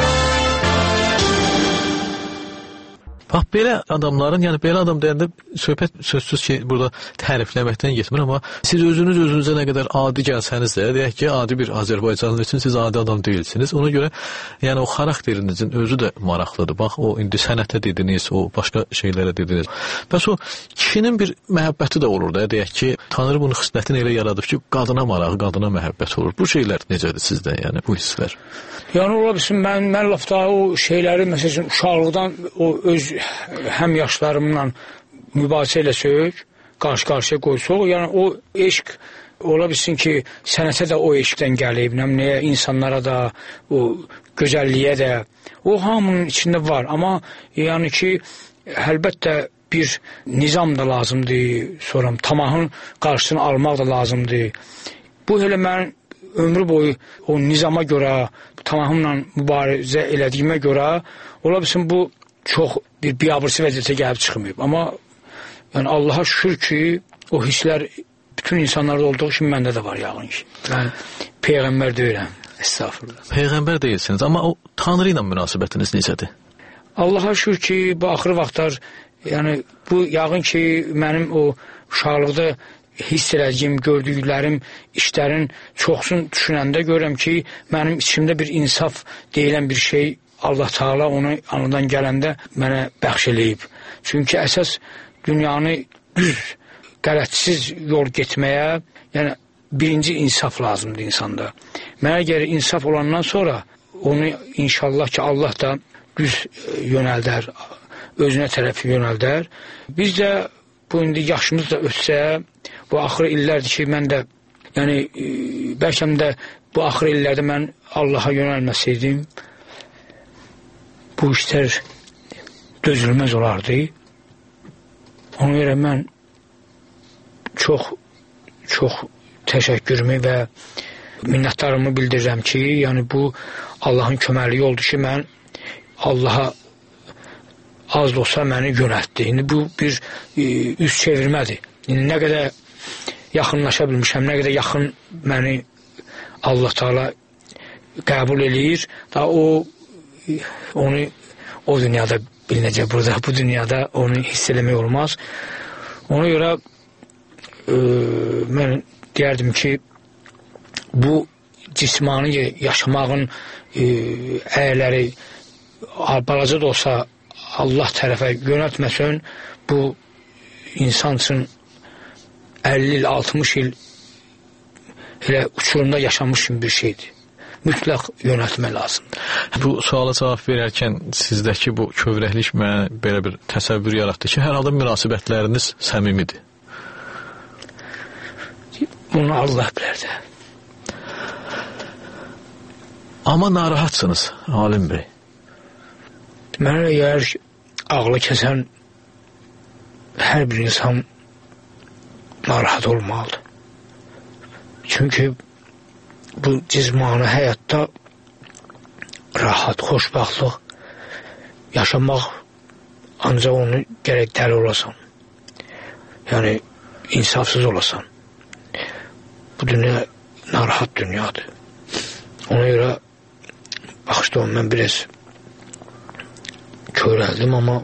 Bax, belə adamların, yəni belə adam deyəndə söhbət sözsüz ki, burada tərifləməkdən getmir, amma siz özünüz özünüzə nə qədər adi gəlsəniz də, deyək ki, adi bir Azərbaycanlı üçün siz adi adam deyilsiniz. Ona görə, yəni o xarakterinizin özü də maraqlıdır. Bax, o indi sənətə dediniz, o başqa şeylərə dediniz. Bəs o kişinin bir məhəbbəti də olur da, deyək ki, Tanrı bunun xislətini elə yaradıb ki, qadına marağı, qadına məhəbbət olur. Bu şeylər necədir sizdə, yəni bu hisslər? Yəni, ola bilsin, mən, mən lafda o şeyləri, məsələn, uşaqlıqdan o öz həm yaşlarımla mübahisə ilə söhük, qarşı-qarşıya qoysuq, yəni o eşq ola bilsin ki, sənətə də o eşqdən gəlib, nəyə insanlara da, o gözəlliyə də, o hamının içində var, amma yəni ki, əlbəttə bir nizam da lazımdır, sonra tamahın qarşısını almaq da lazımdır. Bu elə mən ömrü boyu o nizama görə, tamamla mübarizə elədiyimə görə ola bilsin bu çox bir biabırçı vəziyyətə gəlib çıxmayıb. Amma yəni Allaha şükür ki, o hisslər bütün insanlarda olduğu kimi məndə də var yağın ki. Mən Peyğəmbər deyirəm. Estağfurullah. Peyğəmbər deyilsiniz, amma o Tanrı ilə münasibətiniz necədir? Allaha şükür ki, bu axır vaxtlar, yəni bu yağın ki, mənim o uşaqlıqda hiss elədiyim, gördüklərim, işlərin çoxsun düşünəndə görürəm ki, mənim içimdə bir insaf deyilən bir şey Allah Teala onu anıdan gələndə mənə bəxş eləyib. Çünki əsas dünyanı düz, qələtsiz yol getməyə, yəni birinci insaf lazımdır insanda. Mənə gəlir insaf olandan sonra onu inşallah ki Allah da düz yönəldər, özünə tərəf yönəldər. Biz də bu indi yaşımız da ötsə, bu axır illərdir ki mən də, yəni bəlkə də bu axır illərdə mən Allaha yönəlməsəydim, bu işlər dözülməz olardı. Ona görə mən çox, çox təşəkkürümü və minnətdarımı bildirirəm ki, yəni bu Allahın köməkliyi oldu ki, mən Allaha az da olsa məni yönəltdi. İndi bu bir e, üz çevirmədir. İndi nə qədər yaxınlaşa bilmişəm, nə qədər yaxın məni Allah Teala qəbul eləyir, da o onu o dünyada bilinəcək, burada bu dünyada onu hiss eləmək olmaz. Ona görə e, mən deyərdim ki, bu cismani yaşamağın e, əyərləri balaca da olsa Allah tərəfə yönəltməsən, bu insan üçün əlli il, altmış il elə uçurumda yaşamış bir şeydir. Mütləq yönəltmək lazımdır. Bu suala cavab verərkən sizdəki bu kövrəklik mənə belə bir təsəvvür yaratdı ki, hər halda münasibətləriniz səmimidir. Bunu Allah bilər də. Amma narahatsınız, Alim bəy. Mənə əgər ağlı kəsən hər bir insan narahat olmalıdır. Çünki bu cismani həyatda rahat, xoşbaxtlıq yaşamaq ancaq onu gərək dəli olasan. Yəni insafsız olasan. Bu dünya narahat dünyadır. Ona görə baxışda mən biraz körəldim, amma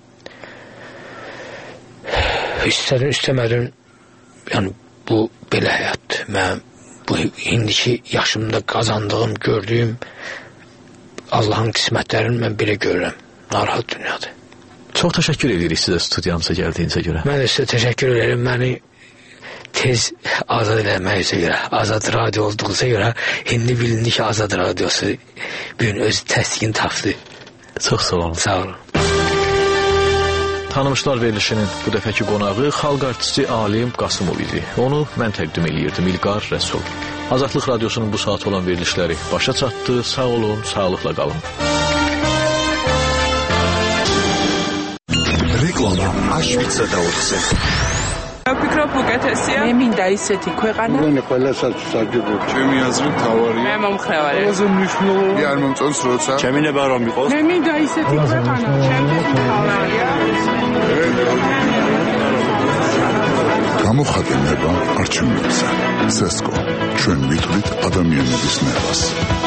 istədim, istəmədim, yəni bu belə həyatdır. Mən bu indiki yaşımda qazandığım, gördüyüm Allahın qismətlərini mən belə görürəm. Narahat dünyadır. Çox təşəkkür edirik sizə studiyamıza gəldiyinizə görə. Mən də sizə təşəkkür ederim. Məni tez azad eləməyizə görə, azad radio olduğuza görə, indi bilindi ki, azad radiosu bir gün öz təsdiqini tapdı. Çox sağ olun. Sağ olun. Tanımışlar verilişinin bu dəfəki qonağı xalq artisti Alim Qasımov idi. Onu mən təqdim eləyirdim, İlqar Rəsul. Azadlıq Radiosunun bu saat olan verilişləri başa çatdı. Sağ olun, sağlıqla qalın. Reklama Auschwitz-ը დაუხსე. ვფიქრობ უკეთესია. მე მინდა ისეთი ქვეყანა. მე ყველასაც საჯობო. ჩემი აზრით თავარია. მე მომხრევარი. ყველაზე მნიშვნელოვანი არ მომწონს როცა. ჩემი ნება რომ იყოს. მე მინდა ისეთი ქვეყანა. ჩემთვის თავარია. გამოხატება არჩევნებზე. სესკო. ჩვენ ვითვლით ადამიანების ნებას.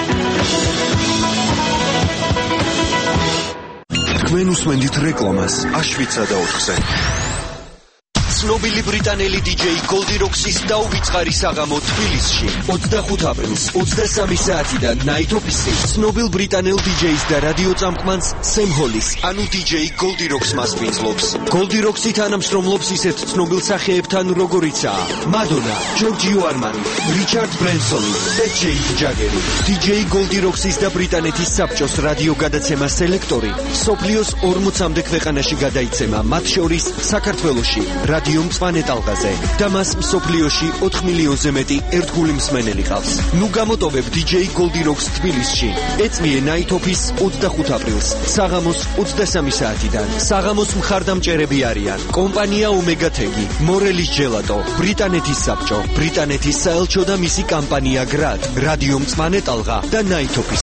თქვენ უსმენთ რეკლამას Auschwitz-ა დაუხსე. ცნობილი ბრიტანელი დიჯეი Goldy Rocks-ის დაუვიწყარი საღამო თბილისში ოცდახუთი აპრილს ოცდასამი საათიდან Night Office-ი ცნობილ ბრიტანელ დიჯეის და რადიო წამყვანს Sam Hollis, ანუ დიჯეი Goldy Rocks მასპინძლობს. Goldy Rocks-ი თანამშრომლობს ისეთ ცნობილ სახეებთან, როგორიცაა Madonna, Giorgio Armani, Richard Branson და Jake Jagger. დიჯეი Goldy Rocks-ის და ბრიტანეთის საბჭოს რადიო გადაცემა სელექტორი სოფლიოს ორმოცამდე ქვეყანაში გადაიცემა, მათ შორის საქართველოში. რადიო მწვანე ტალღაზე და მას მსოფლიოში ოთხ მილიონზე მეტი ერთგული მსმენელი ყავს. ნუ გამოტოვებ დიჯეი Goldie Rocks თბილისში. ეწმიე Night Office ოცდახუთ აპრილს საღამოს ოცდასამი საათიდან. საღამოს მხარდამჭერები არიან კომპანია Omega Tegi, Morelis Gelato, ბრიტანეთის საბჭო, ბრიტანეთის საელჩო და მისი კამპანია Grad, რადიო მწვანე ტალღა და Night Office.